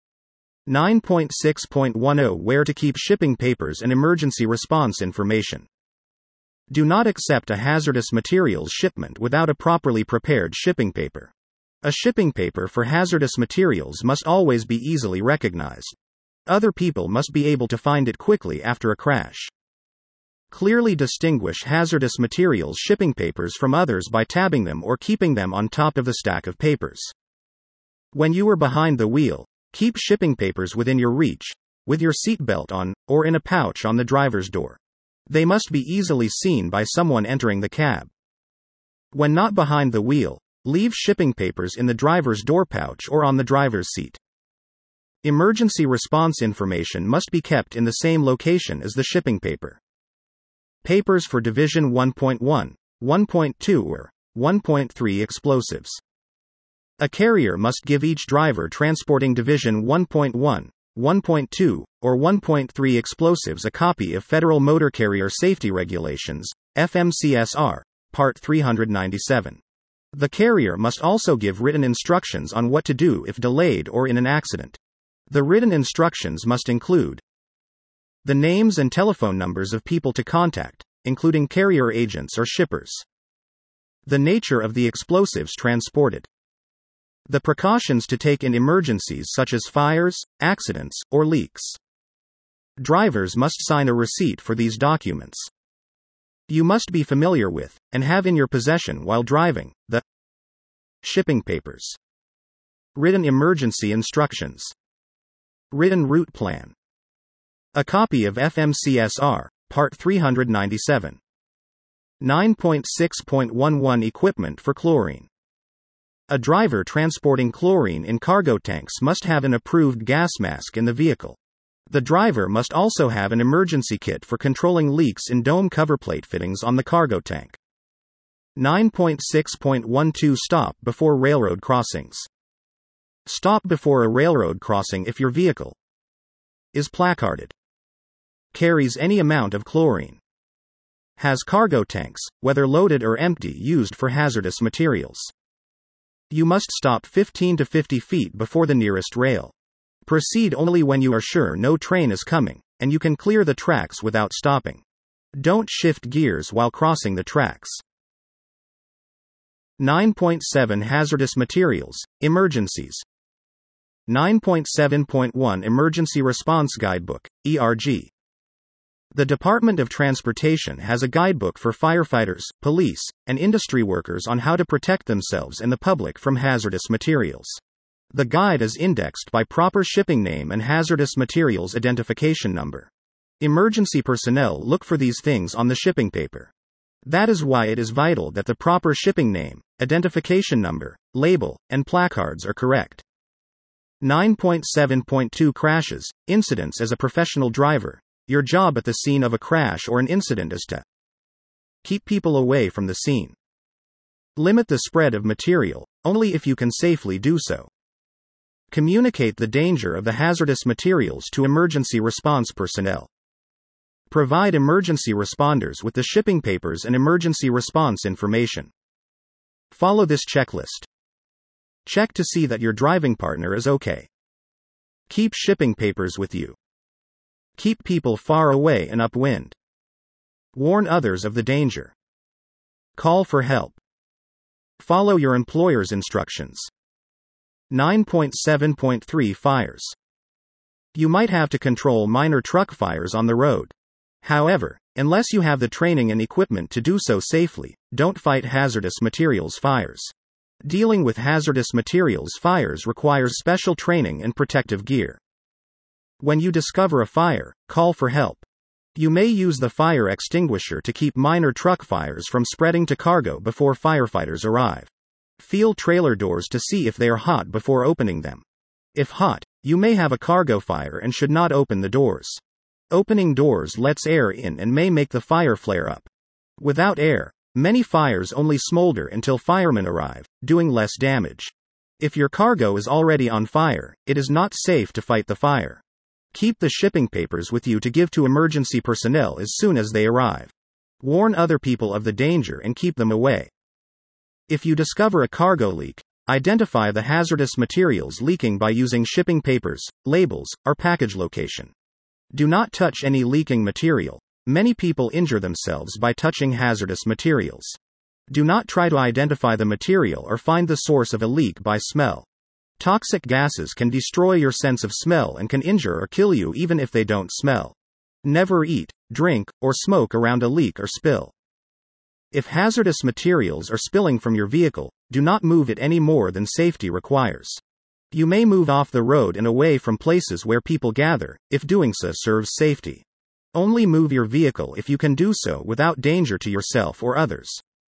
9.6.10 Where to keep shipping papers and emergency response information. Do not accept a hazardous materials shipment without a properly prepared shipping paper. A shipping paper for hazardous materials must always be easily recognized. Other people must be able to find it quickly after a crash. Clearly distinguish hazardous materials shipping papers from others by tabbing them or keeping them on top of the stack of papers. When you are behind the wheel, keep shipping papers within your reach, with your seatbelt on, or in a pouch on the driver's door. They must be easily seen by someone entering the cab. When not behind the wheel, leave shipping papers in the driver's door pouch or on the driver's seat. Emergency response information must be kept in the same location as the shipping paper. Papers for Division 1.1, 1.2 or 1.3 explosives. A carrier must give each driver transporting Division 1.1, 1.2, or 1.3 explosives a copy of Federal Motor Carrier Safety Regulations, FMCSR, Part 397. The carrier must also give written instructions on what to do if delayed or in an accident. The written instructions must include the names and telephone numbers of people to contact, including carrier agents or shippers, the nature of the explosives transported, the precautions to take in emergencies such as fires, accidents, or leaks. Drivers must sign a receipt for these documents. You must be familiar with, and have in your possession while driving, the shipping papers, written emergency instructions, written route plan, a copy of FMCSR, Part 397. 9.6.11 Equipment for chlorine. A driver transporting chlorine in cargo tanks must have an approved gas mask in the vehicle. The driver must also have an emergency kit for controlling leaks in dome coverplate fittings on the cargo tank. 9.6.12 Stop before railroad crossings. Stop before a railroad crossing if your vehicle is placarded, carries any amount of chlorine, has cargo tanks, whether loaded or empty, used for hazardous materials. You must stop 15 to 50 feet before the nearest rail. Proceed only when you are sure no train is coming, and you can clear the tracks without stopping. Don't shift gears while crossing the tracks. 9.7 Hazardous materials, emergencies. 9.7.1 Emergency Response Guidebook, ERG. The Department of Transportation has a guidebook for firefighters, police, and industry workers on how to protect themselves and the public from hazardous materials. The guide is indexed by proper shipping name and hazardous materials identification number. Emergency personnel look for these things on the shipping paper. That is why it is vital that the proper shipping name, identification number, label, and placards are correct. 9.7.2 Crashes, incidents. As a professional driver, your job at the scene of a crash or an incident is to keep people away from the scene. Limit the spread of material, only if you can safely do so. Communicate the danger of the hazardous materials to emergency response personnel. Provide emergency responders with the shipping papers and emergency response information. Follow this checklist. Check to see that your driving partner is okay. Keep shipping papers with you. Keep people far away and upwind. Warn others of the danger. Call for help. Follow your employer's instructions. 9.7.3 Fires. You might have to control minor truck fires on the road. However, unless you have the training and equipment to do so safely, don't fight hazardous materials fires. Dealing with hazardous materials fires requires special training and protective gear. When you discover a fire, call for help. You may use the fire extinguisher to keep minor truck fires from spreading to cargo before firefighters arrive. Feel trailer doors to see if they are hot before opening them. If hot, you may have a cargo fire and should not open the doors. Opening doors lets air in and may make the fire flare up. Without air, Many fires only smolder until firemen arrive, doing less damage. If your cargo is already on fire, it is not safe to fight the fire. Keep the shipping papers with you to give to emergency personnel as soon as they arrive. Warn other people of the danger and keep them away. If you discover a cargo leak, identify the hazardous materials leaking by using shipping papers, labels, or package location. Do not touch any leaking material. Many people injure themselves by touching hazardous materials. Do not try to identify the material or find the source of a leak by smell. Toxic gases can destroy your sense of smell and can injure or kill you even if they don't smell. Never eat, drink, or smoke around a leak or spill. If hazardous materials are spilling from your vehicle, do not move it any more than safety requires. You may move off the road and away from places where people gather, if doing so serves safety. Only move your vehicle if you can do so without danger to yourself or others.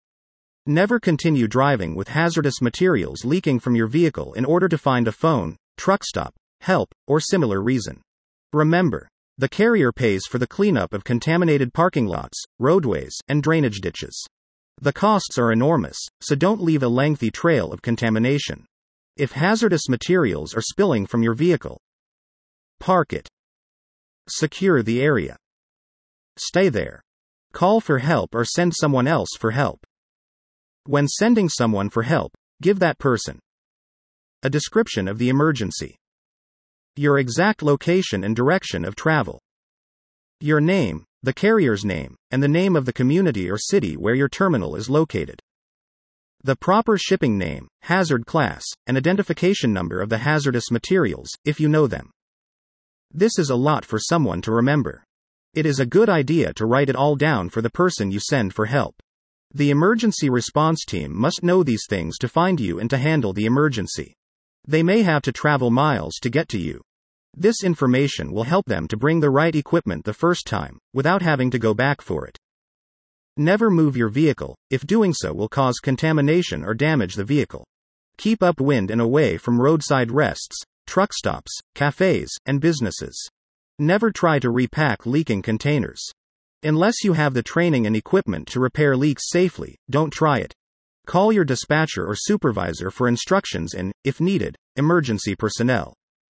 Never continue driving with hazardous materials leaking from your vehicle in order to find a phone, truck stop, help, or similar reason. Remember, the carrier pays for the cleanup of contaminated parking lots, roadways, and drainage ditches. The costs are enormous, so don't leave a lengthy trail of contamination. If hazardous materials are spilling from your vehicle, park it. Secure the area. Stay there. Call for help or send someone else for help. When sending someone for help, give that person a description of the emergency, your exact location and direction of travel, your name, the carrier's name, and the name of the community or city where your terminal is located, the proper shipping name, hazard class, and identification number of the hazardous materials, if you know them. This is a lot for someone to remember. It is a good idea to write it all down for the person you send for help. The emergency response team must know these things to find you and to handle the emergency. They may have to travel miles to get to you. This information will help them to bring the right equipment the first time, without having to go back for it. Never move your vehicle, if doing so will cause contamination or damage the vehicle. Keep upwind and away from roadside rests, truck stops, cafes, and businesses. Never try to repack leaking containers. Unless you have the training and equipment to repair leaks safely, don't try it. Call your dispatcher or supervisor for instructions and, if needed, emergency personnel.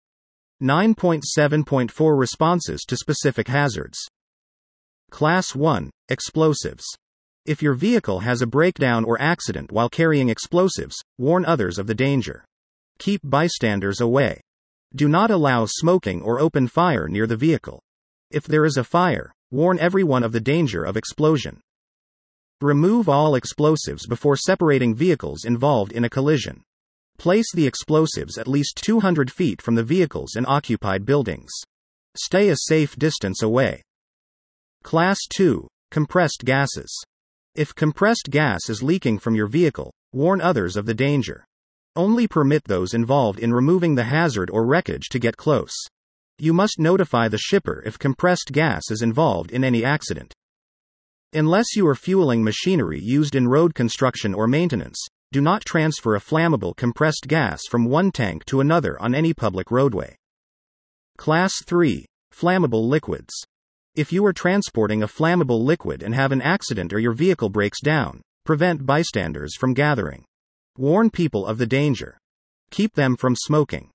9.7.4 Responses to specific hazards. Class 1, Explosives. If your vehicle has a breakdown or accident while carrying explosives, warn others of the danger. Keep bystanders away. Do not allow smoking or open fire near the vehicle. If there is a fire, warn everyone of the danger of explosion. Remove all explosives before separating vehicles involved in a collision. Place the explosives at least 200 feet from the vehicles in occupied buildings. Stay a safe distance away. Class 2, Compressed gases. If compressed gas is leaking from your vehicle, warn others of the danger. Only permit those involved in removing the hazard or wreckage to get close. You must notify the shipper if compressed gas is involved in any accident. Unless you are fueling machinery used in road construction or maintenance, do not transfer a flammable compressed gas from one tank to another on any public roadway. Class 3, Flammable liquids. If you are transporting a flammable liquid and have an accident or your vehicle breaks down, prevent bystanders from gathering. Warn people of the danger. Keep them from smoking.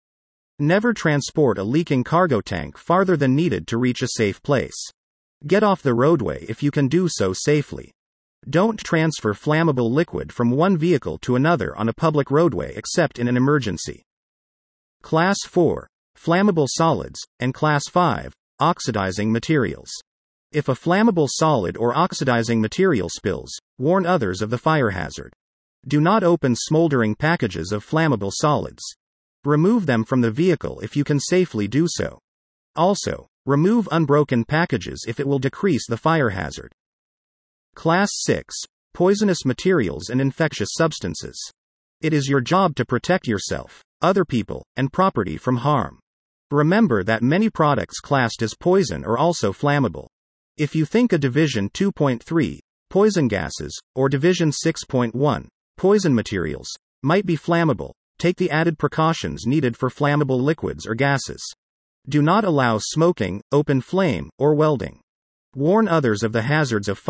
Never transport a leaking cargo tank farther than needed to reach a safe place. Get off the roadway if you can do so safely. Don't transfer flammable liquid from one vehicle to another on a public roadway except in an emergency. Class 4, Flammable solids, and Class 5, Oxidizing materials. If a flammable solid or oxidizing material spills, warn others of the fire hazard. Do not open smoldering packages of flammable solids. Remove them from the vehicle if you can safely do so. Also, remove unbroken packages if it will decrease the fire hazard. Class 6, Poisonous materials and infectious substances. It is your job to protect yourself, other people, and property from harm. Remember that many products classed as poison are also flammable. If you think a Division 2.3, poison gases, or Division 6.1, poison materials, might be flammable, take the added precautions needed for flammable liquids or gases. Do not allow smoking, open flame, or welding. Warn others of the hazards of fire,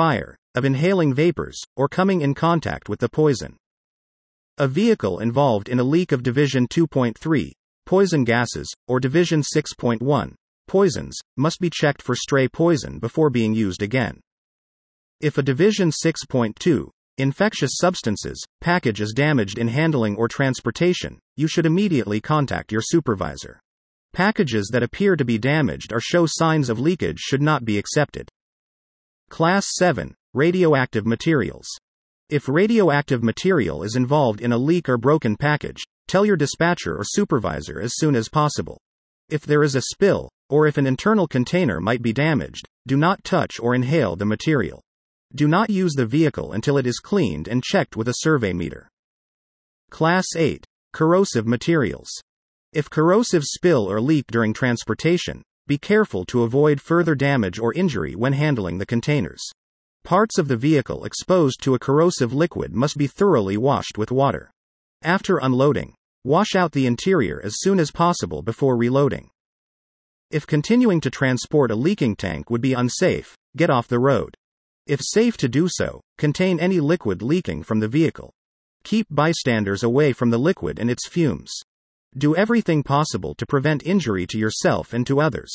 of inhaling vapors, or coming in contact with the poison. A vehicle involved in a leak of Division 2.3, poison gases, or Division 6.1, poisons, must be checked for stray poison before being used again. If a Division 6.2, infectious substances, package is damaged in handling or transportation, you should immediately contact your supervisor. Packages that appear to be damaged or show signs of leakage should not be accepted. Class 7, radioactive materials. If radioactive material is involved in a leak or broken package, tell your dispatcher or supervisor as soon as possible. If there is a spill, or if an internal container might be damaged, do not touch or inhale the material. Do not use the vehicle until it is cleaned and checked with a survey meter. Class 8, corrosive materials. If corrosive spill or leak during transportation, be careful to avoid further damage or injury when handling the containers. Parts of the vehicle exposed to a corrosive liquid must be thoroughly washed with water. After unloading, wash out the interior as soon as possible before reloading. If continuing to transport a leaking tank would be unsafe, get off the road. If safe to do so, contain any liquid leaking from the vehicle. Keep bystanders away from the liquid and its fumes. Do everything possible to prevent injury to yourself and to others.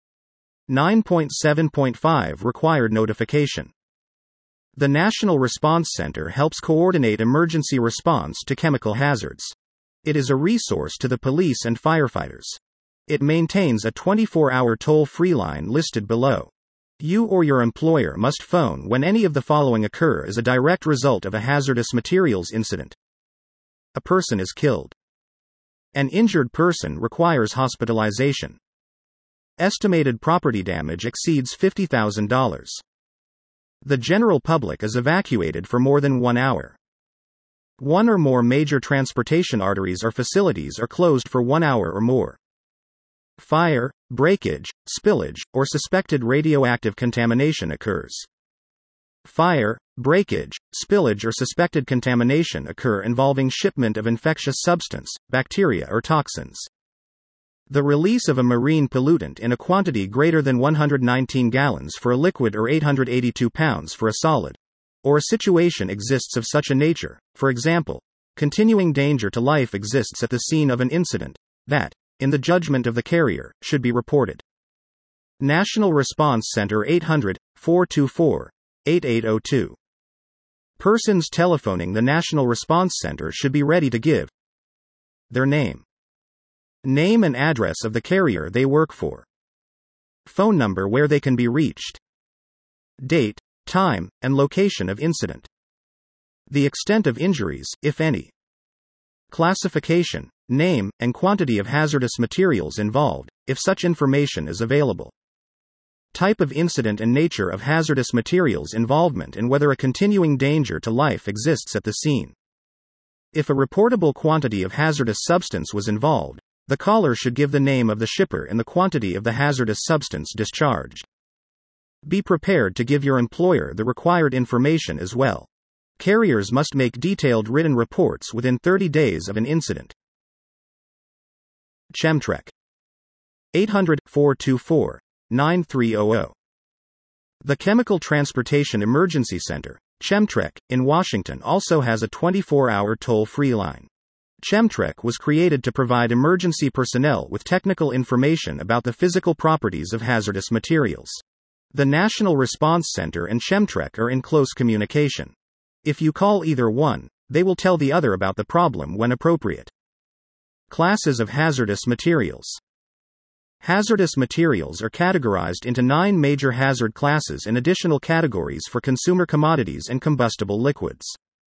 9.7.5 Required notification. The National Response Center helps coordinate emergency response to chemical hazards. It is a resource to the police and firefighters. It maintains a 24-hour toll-free line listed below. You or your employer must phone when any of the following occur as a direct result of a hazardous materials incident. A person is killed. An injured person requires hospitalization. Estimated property damage exceeds $50,000. The general public is evacuated for more than 1 hour. One or more major transportation arteries or facilities are closed for 1 hour or more. Fire, breakage, spillage, or suspected radioactive contamination occurs. Fire, breakage, spillage or suspected contamination occur involving shipment of infectious substance, bacteria or toxins. The release of a marine pollutant in a quantity greater than 119 gallons for a liquid or 882 pounds for a solid, or a situation exists of such a nature, for example, continuing danger to life exists at the scene of an incident, that, in the judgment of the carrier, should be reported. National Response Center 800-424-8802. Persons telephoning the National Response Center should be ready to give their name and address of the carrier they work for, phone number where they can be reached, date, time, and location of incident, the extent of injuries, if any, classification, name, and quantity of hazardous materials involved, if such information is available, type of incident and nature of hazardous materials involvement and whether a continuing danger to life exists at the scene. If a reportable quantity of hazardous substance was involved, the caller should give the name of the shipper and the quantity of the hazardous substance discharged. Be prepared to give your employer the required information as well. Carriers must make detailed written reports within 30 days of an incident. Chemtrec. 800-424-9300. The Chemical Transportation Emergency Center, Chemtrec, in Washington also has a 24-hour toll-free line. Chemtrec was created to provide emergency personnel with technical information about the physical properties of hazardous materials. The National Response Center and Chemtrec are in close communication. If you call either one, they will tell the other about the problem when appropriate. Classes of hazardous materials. Hazardous materials are categorized into 9 major hazard classes and additional categories for consumer commodities and combustible liquids.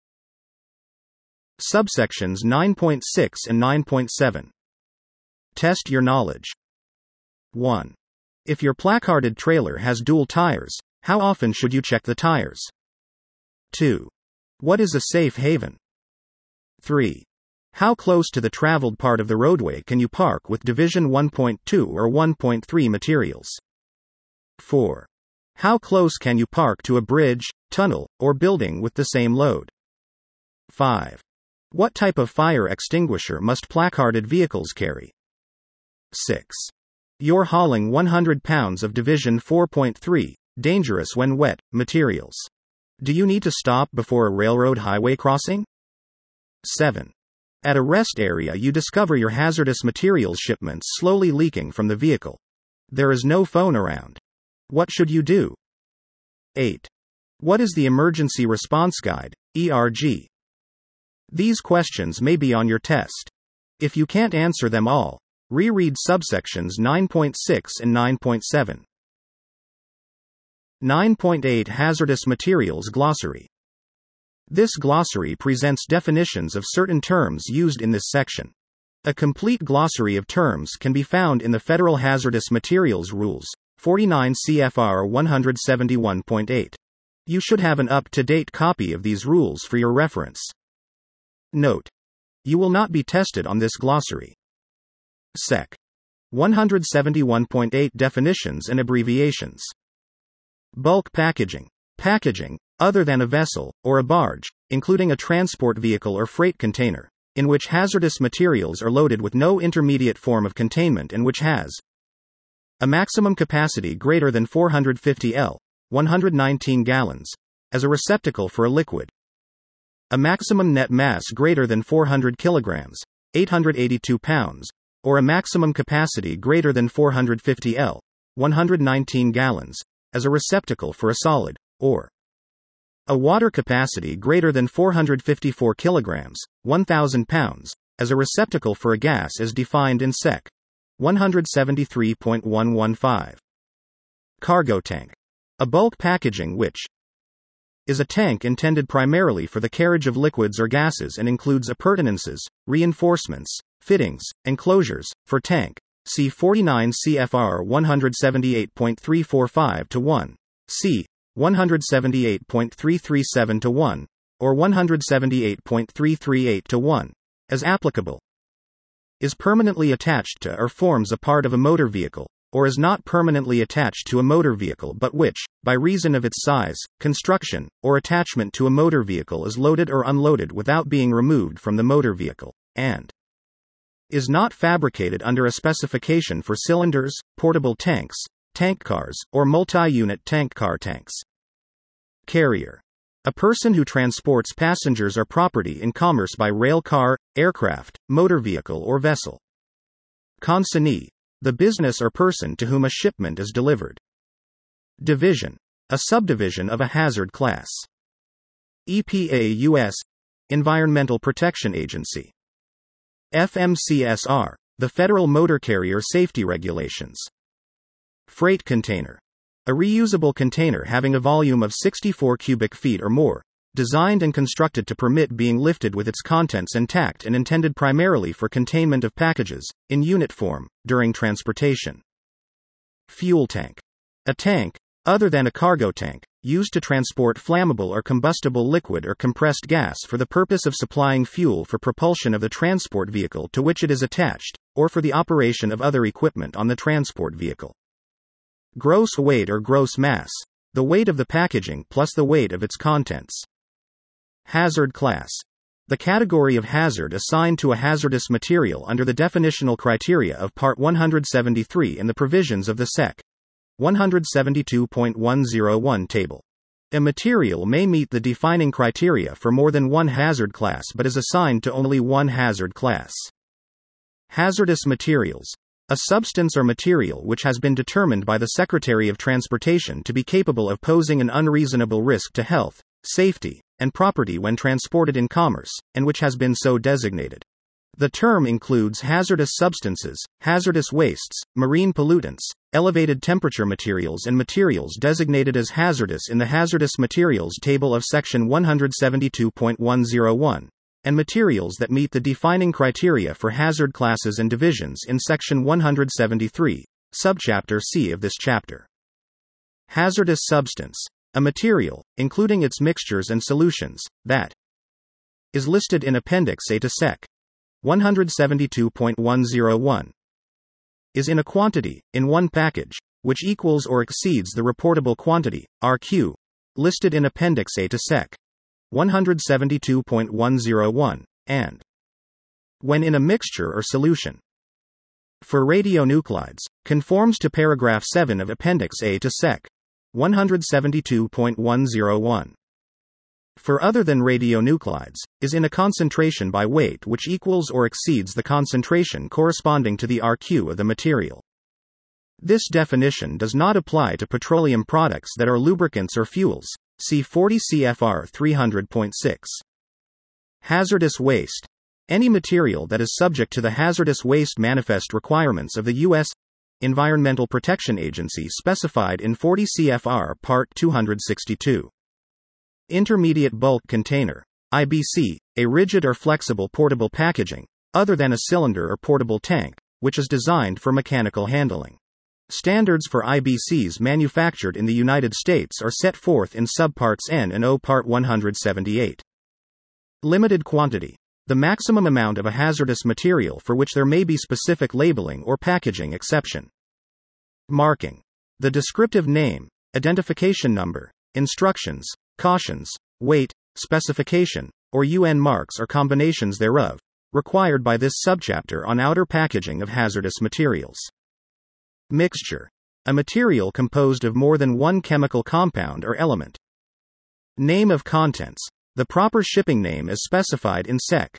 Subsections 9.6 and 9.7. Test your knowledge. 1. If your placarded trailer has dual tires, how often should you check the tires? 2. What is a safe haven? 3. How close to the traveled part of the roadway can you park with Division 1.2 or 1.3 materials? 4. How close can you park to a bridge, tunnel, or building with the same load? 5. What type of fire extinguisher must placarded vehicles carry? 6. You're hauling 100 pounds of Division 4.3, dangerous when wet, materials. Do you need to stop before a railroad highway crossing? 7. At a rest area, you discover your hazardous materials shipments slowly leaking from the vehicle. There is no phone around. What should you do? 8. What is the Emergency Response Guide, ERG? These questions may be on your test. If you can't answer them all, reread subsections 9.6 and 9.7. 9.8 Hazardous Materials Glossary. This glossary presents definitions of certain terms used in this section. A complete glossary of terms can be found in the Federal Hazardous Materials Rules, 49 CFR 171.8. You should have an up-to-date copy of these rules for your reference. Note: you will not be tested on this glossary. Sec. 171.8 Definitions and Abbreviations. Bulk packaging. Packaging, other than a vessel, or a barge, including a transport vehicle or freight container, in which hazardous materials are loaded with no intermediate form of containment and which has a maximum capacity greater than 450 L, 119 gallons, as a receptacle for a liquid, a maximum net mass greater than 400 kilograms, 882 pounds, or a maximum capacity greater than 450 L, 119 gallons, as a receptacle for a solid, or a water capacity greater than 454 kilograms, 1,000 pounds, as a receptacle for a gas as defined in Sec. 173.115. Cargo tank. A bulk packaging which is a tank intended primarily for the carriage of liquids or gases and includes appurtenances, reinforcements, fittings, and closures, for tank. See 49 CFR 178.345-1, C. 178.337-1, or 178.338-1, as applicable. Is permanently attached to or forms a part of a motor vehicle, or is not permanently attached to a motor vehicle but which, by reason of its size, construction, or attachment to a motor vehicle is loaded or unloaded without being removed from the motor vehicle, and is not fabricated under a specification for cylinders, portable tanks, tank cars, or multi-unit tank car tanks. Carrier. A person who transports passengers or property in commerce by rail car, aircraft, motor vehicle or vessel. Consignee. The business or person to whom a shipment is delivered. Division. A subdivision of a hazard class. EPA U.S. Environmental Protection Agency. FMCSR. The Federal Motor Carrier Safety Regulations. Freight container. A reusable container having a volume of 64 cubic feet or more, designed and constructed to permit being lifted with its contents intact and intended primarily for containment of packages, in unit form, during transportation. Fuel tank. A tank, other than a cargo tank, used to transport flammable or combustible liquid or compressed gas for the purpose of supplying fuel for propulsion of the transport vehicle to which it is attached, or for the operation of other equipment on the transport vehicle. Gross weight or gross mass. The weight of the packaging plus the weight of its contents. Hazard class. The category of hazard assigned to a hazardous material under the definitional criteria of Part 173 in the provisions of the Sec. 172.101 table. A material may meet the defining criteria for more than one hazard class but is assigned to only one hazard class. Hazardous materials. A substance or material which has been determined by the Secretary of Transportation to be capable of posing an unreasonable risk to health, safety, and property when transported in commerce, and which has been so designated. The term includes hazardous substances, hazardous wastes, marine pollutants, elevated temperature materials and materials designated as hazardous in the Hazardous Materials Table of Section 172.101, and materials that meet the defining criteria for hazard classes and divisions in Section 173, subchapter C of this chapter. Hazardous substance. A material, including its mixtures and solutions, that is listed in Appendix A to Sec. 172.101, is in a quantity, in one package, which equals or exceeds the reportable quantity, RQ, listed in Appendix A to Sec. 172.101, and when in a mixture or solution. For radionuclides, conforms to paragraph 7 of Appendix A to Sec. 172.101. For other than radionuclides, is in a concentration by weight which equals or exceeds the concentration corresponding to the RQ of the material. This definition does not apply to petroleum products that are lubricants or fuels. See 40 CFR 300.6. Hazardous waste. Any material that is subject to the hazardous waste manifest requirements of the U.S. Environmental Protection Agency specified in 40 CFR Part 262. Intermediate bulk container, IBC, a rigid or flexible portable packaging, other than a cylinder or portable tank, which is designed for mechanical handling. Standards for IBCs manufactured in the United States are set forth in Subparts N and O Part 178. Limited quantity. The maximum amount of a hazardous material for which there may be specific labeling or packaging exception. Marking. The descriptive name, identification number, instructions, cautions, weight, specification, or UN marks or combinations thereof, required by this subchapter on outer packaging of hazardous materials. Mixture. A material composed of more than one chemical compound or element. Name of contents. The proper shipping name is specified in Sec.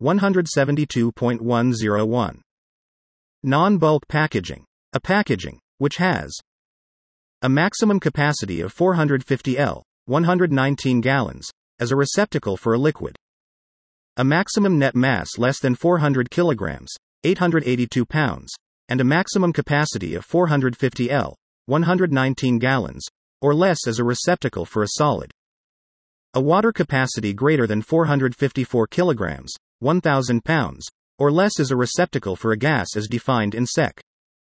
172.101. Non-bulk packaging. A packaging, which has a maximum capacity of 450 L, 119 gallons, as a receptacle for a liquid. A maximum net mass less than 400 kilograms, 882 pounds, and a maximum capacity of 450 L, 119 gallons, or less as a receptacle for a solid. A water capacity greater than 454 kilograms, 1,000 pounds, or less as a receptacle for a gas as defined in Sec.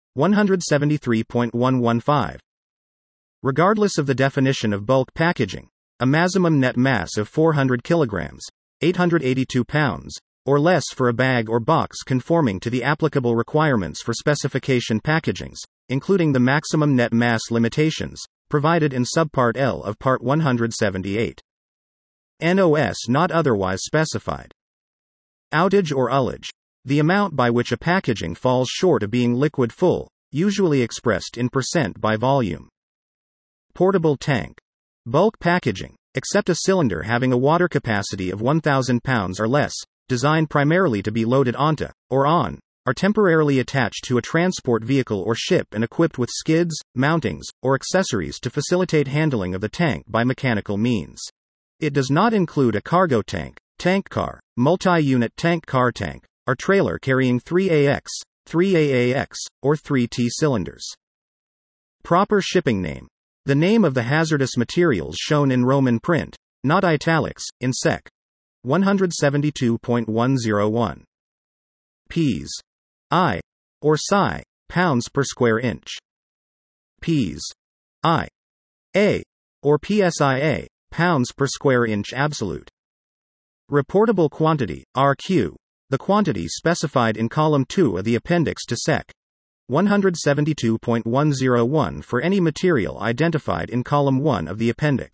173.115. Regardless of the definition of bulk packaging, a maximum net mass of 400 kilograms, 882 pounds, or less for a bag or box conforming to the applicable requirements for specification packagings, including the maximum net mass limitations, provided in Subpart L of Part 178. NOS not otherwise specified. Outage or ullage. The amount by which a packaging falls short of being liquid full, usually expressed in % by volume. Portable tank. Bulk packaging, except a cylinder having a water capacity of 1,000 pounds or less, designed primarily to be loaded onto, or on, are temporarily attached to a transport vehicle or ship and equipped with skids, mountings, or accessories to facilitate handling of the tank by mechanical means. It does not include a cargo tank, tank car, multi-unit tank car tank, or trailer carrying 3AX, 3AAX, or 3T cylinders. Proper shipping name. The name of the hazardous materials shown in Roman print, not italics, in Sec. 172.101. Ps. I. Or psi, pounds per square inch. Ps. I. A. Or PSIA, pounds per square inch absolute. Reportable quantity, RQ, the quantity specified in column 2 of the appendix to Sec. 172.101 for any material identified in column 1 of the appendix.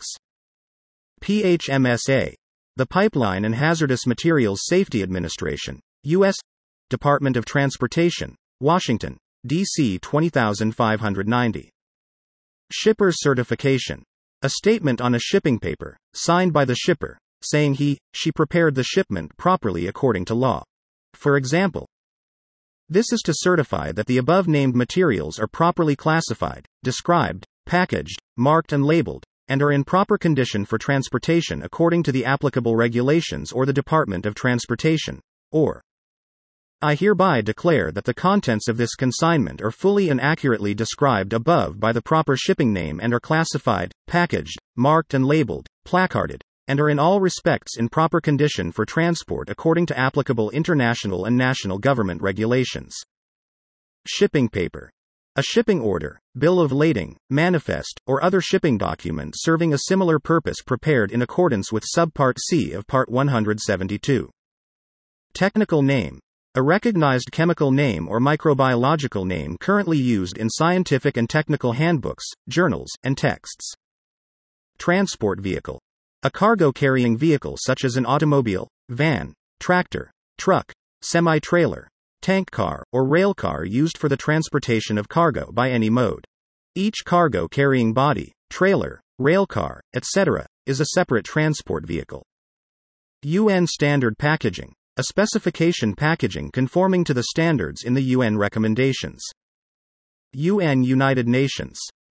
PHMSA. The Pipeline and Hazardous Materials Safety Administration, U.S. Department of Transportation, Washington, D.C. 20590. Shipper's certification. A statement on a shipping paper, signed by the shipper, saying she prepared the shipment properly according to law. For example, this is to certify that the above-named materials are properly classified, described, packaged, marked and labeled, and are in proper condition for transportation according to the applicable regulations or the Department of Transportation, or I hereby declare that the contents of this consignment are fully and accurately described above by the proper shipping name and are classified, packaged, marked and labeled, placarded, and are in all respects in proper condition for transport according to applicable international and national government regulations. Shipping paper. A shipping order, bill of lading, manifest, or other shipping document serving a similar purpose prepared in accordance with Subpart C of Part 172. Technical name. A recognized chemical name or microbiological name currently used in scientific and technical handbooks, journals, and texts. Transport vehicle. A cargo-carrying vehicle such as an automobile, van, tractor, truck, semi-trailer, tank car, or rail car used for the transportation of cargo by any mode. Each cargo-carrying body, trailer, rail car, etc., is a separate transport vehicle. UN Standard Packaging. A specification packaging conforming to the standards in the UN recommendations. UN United Nations.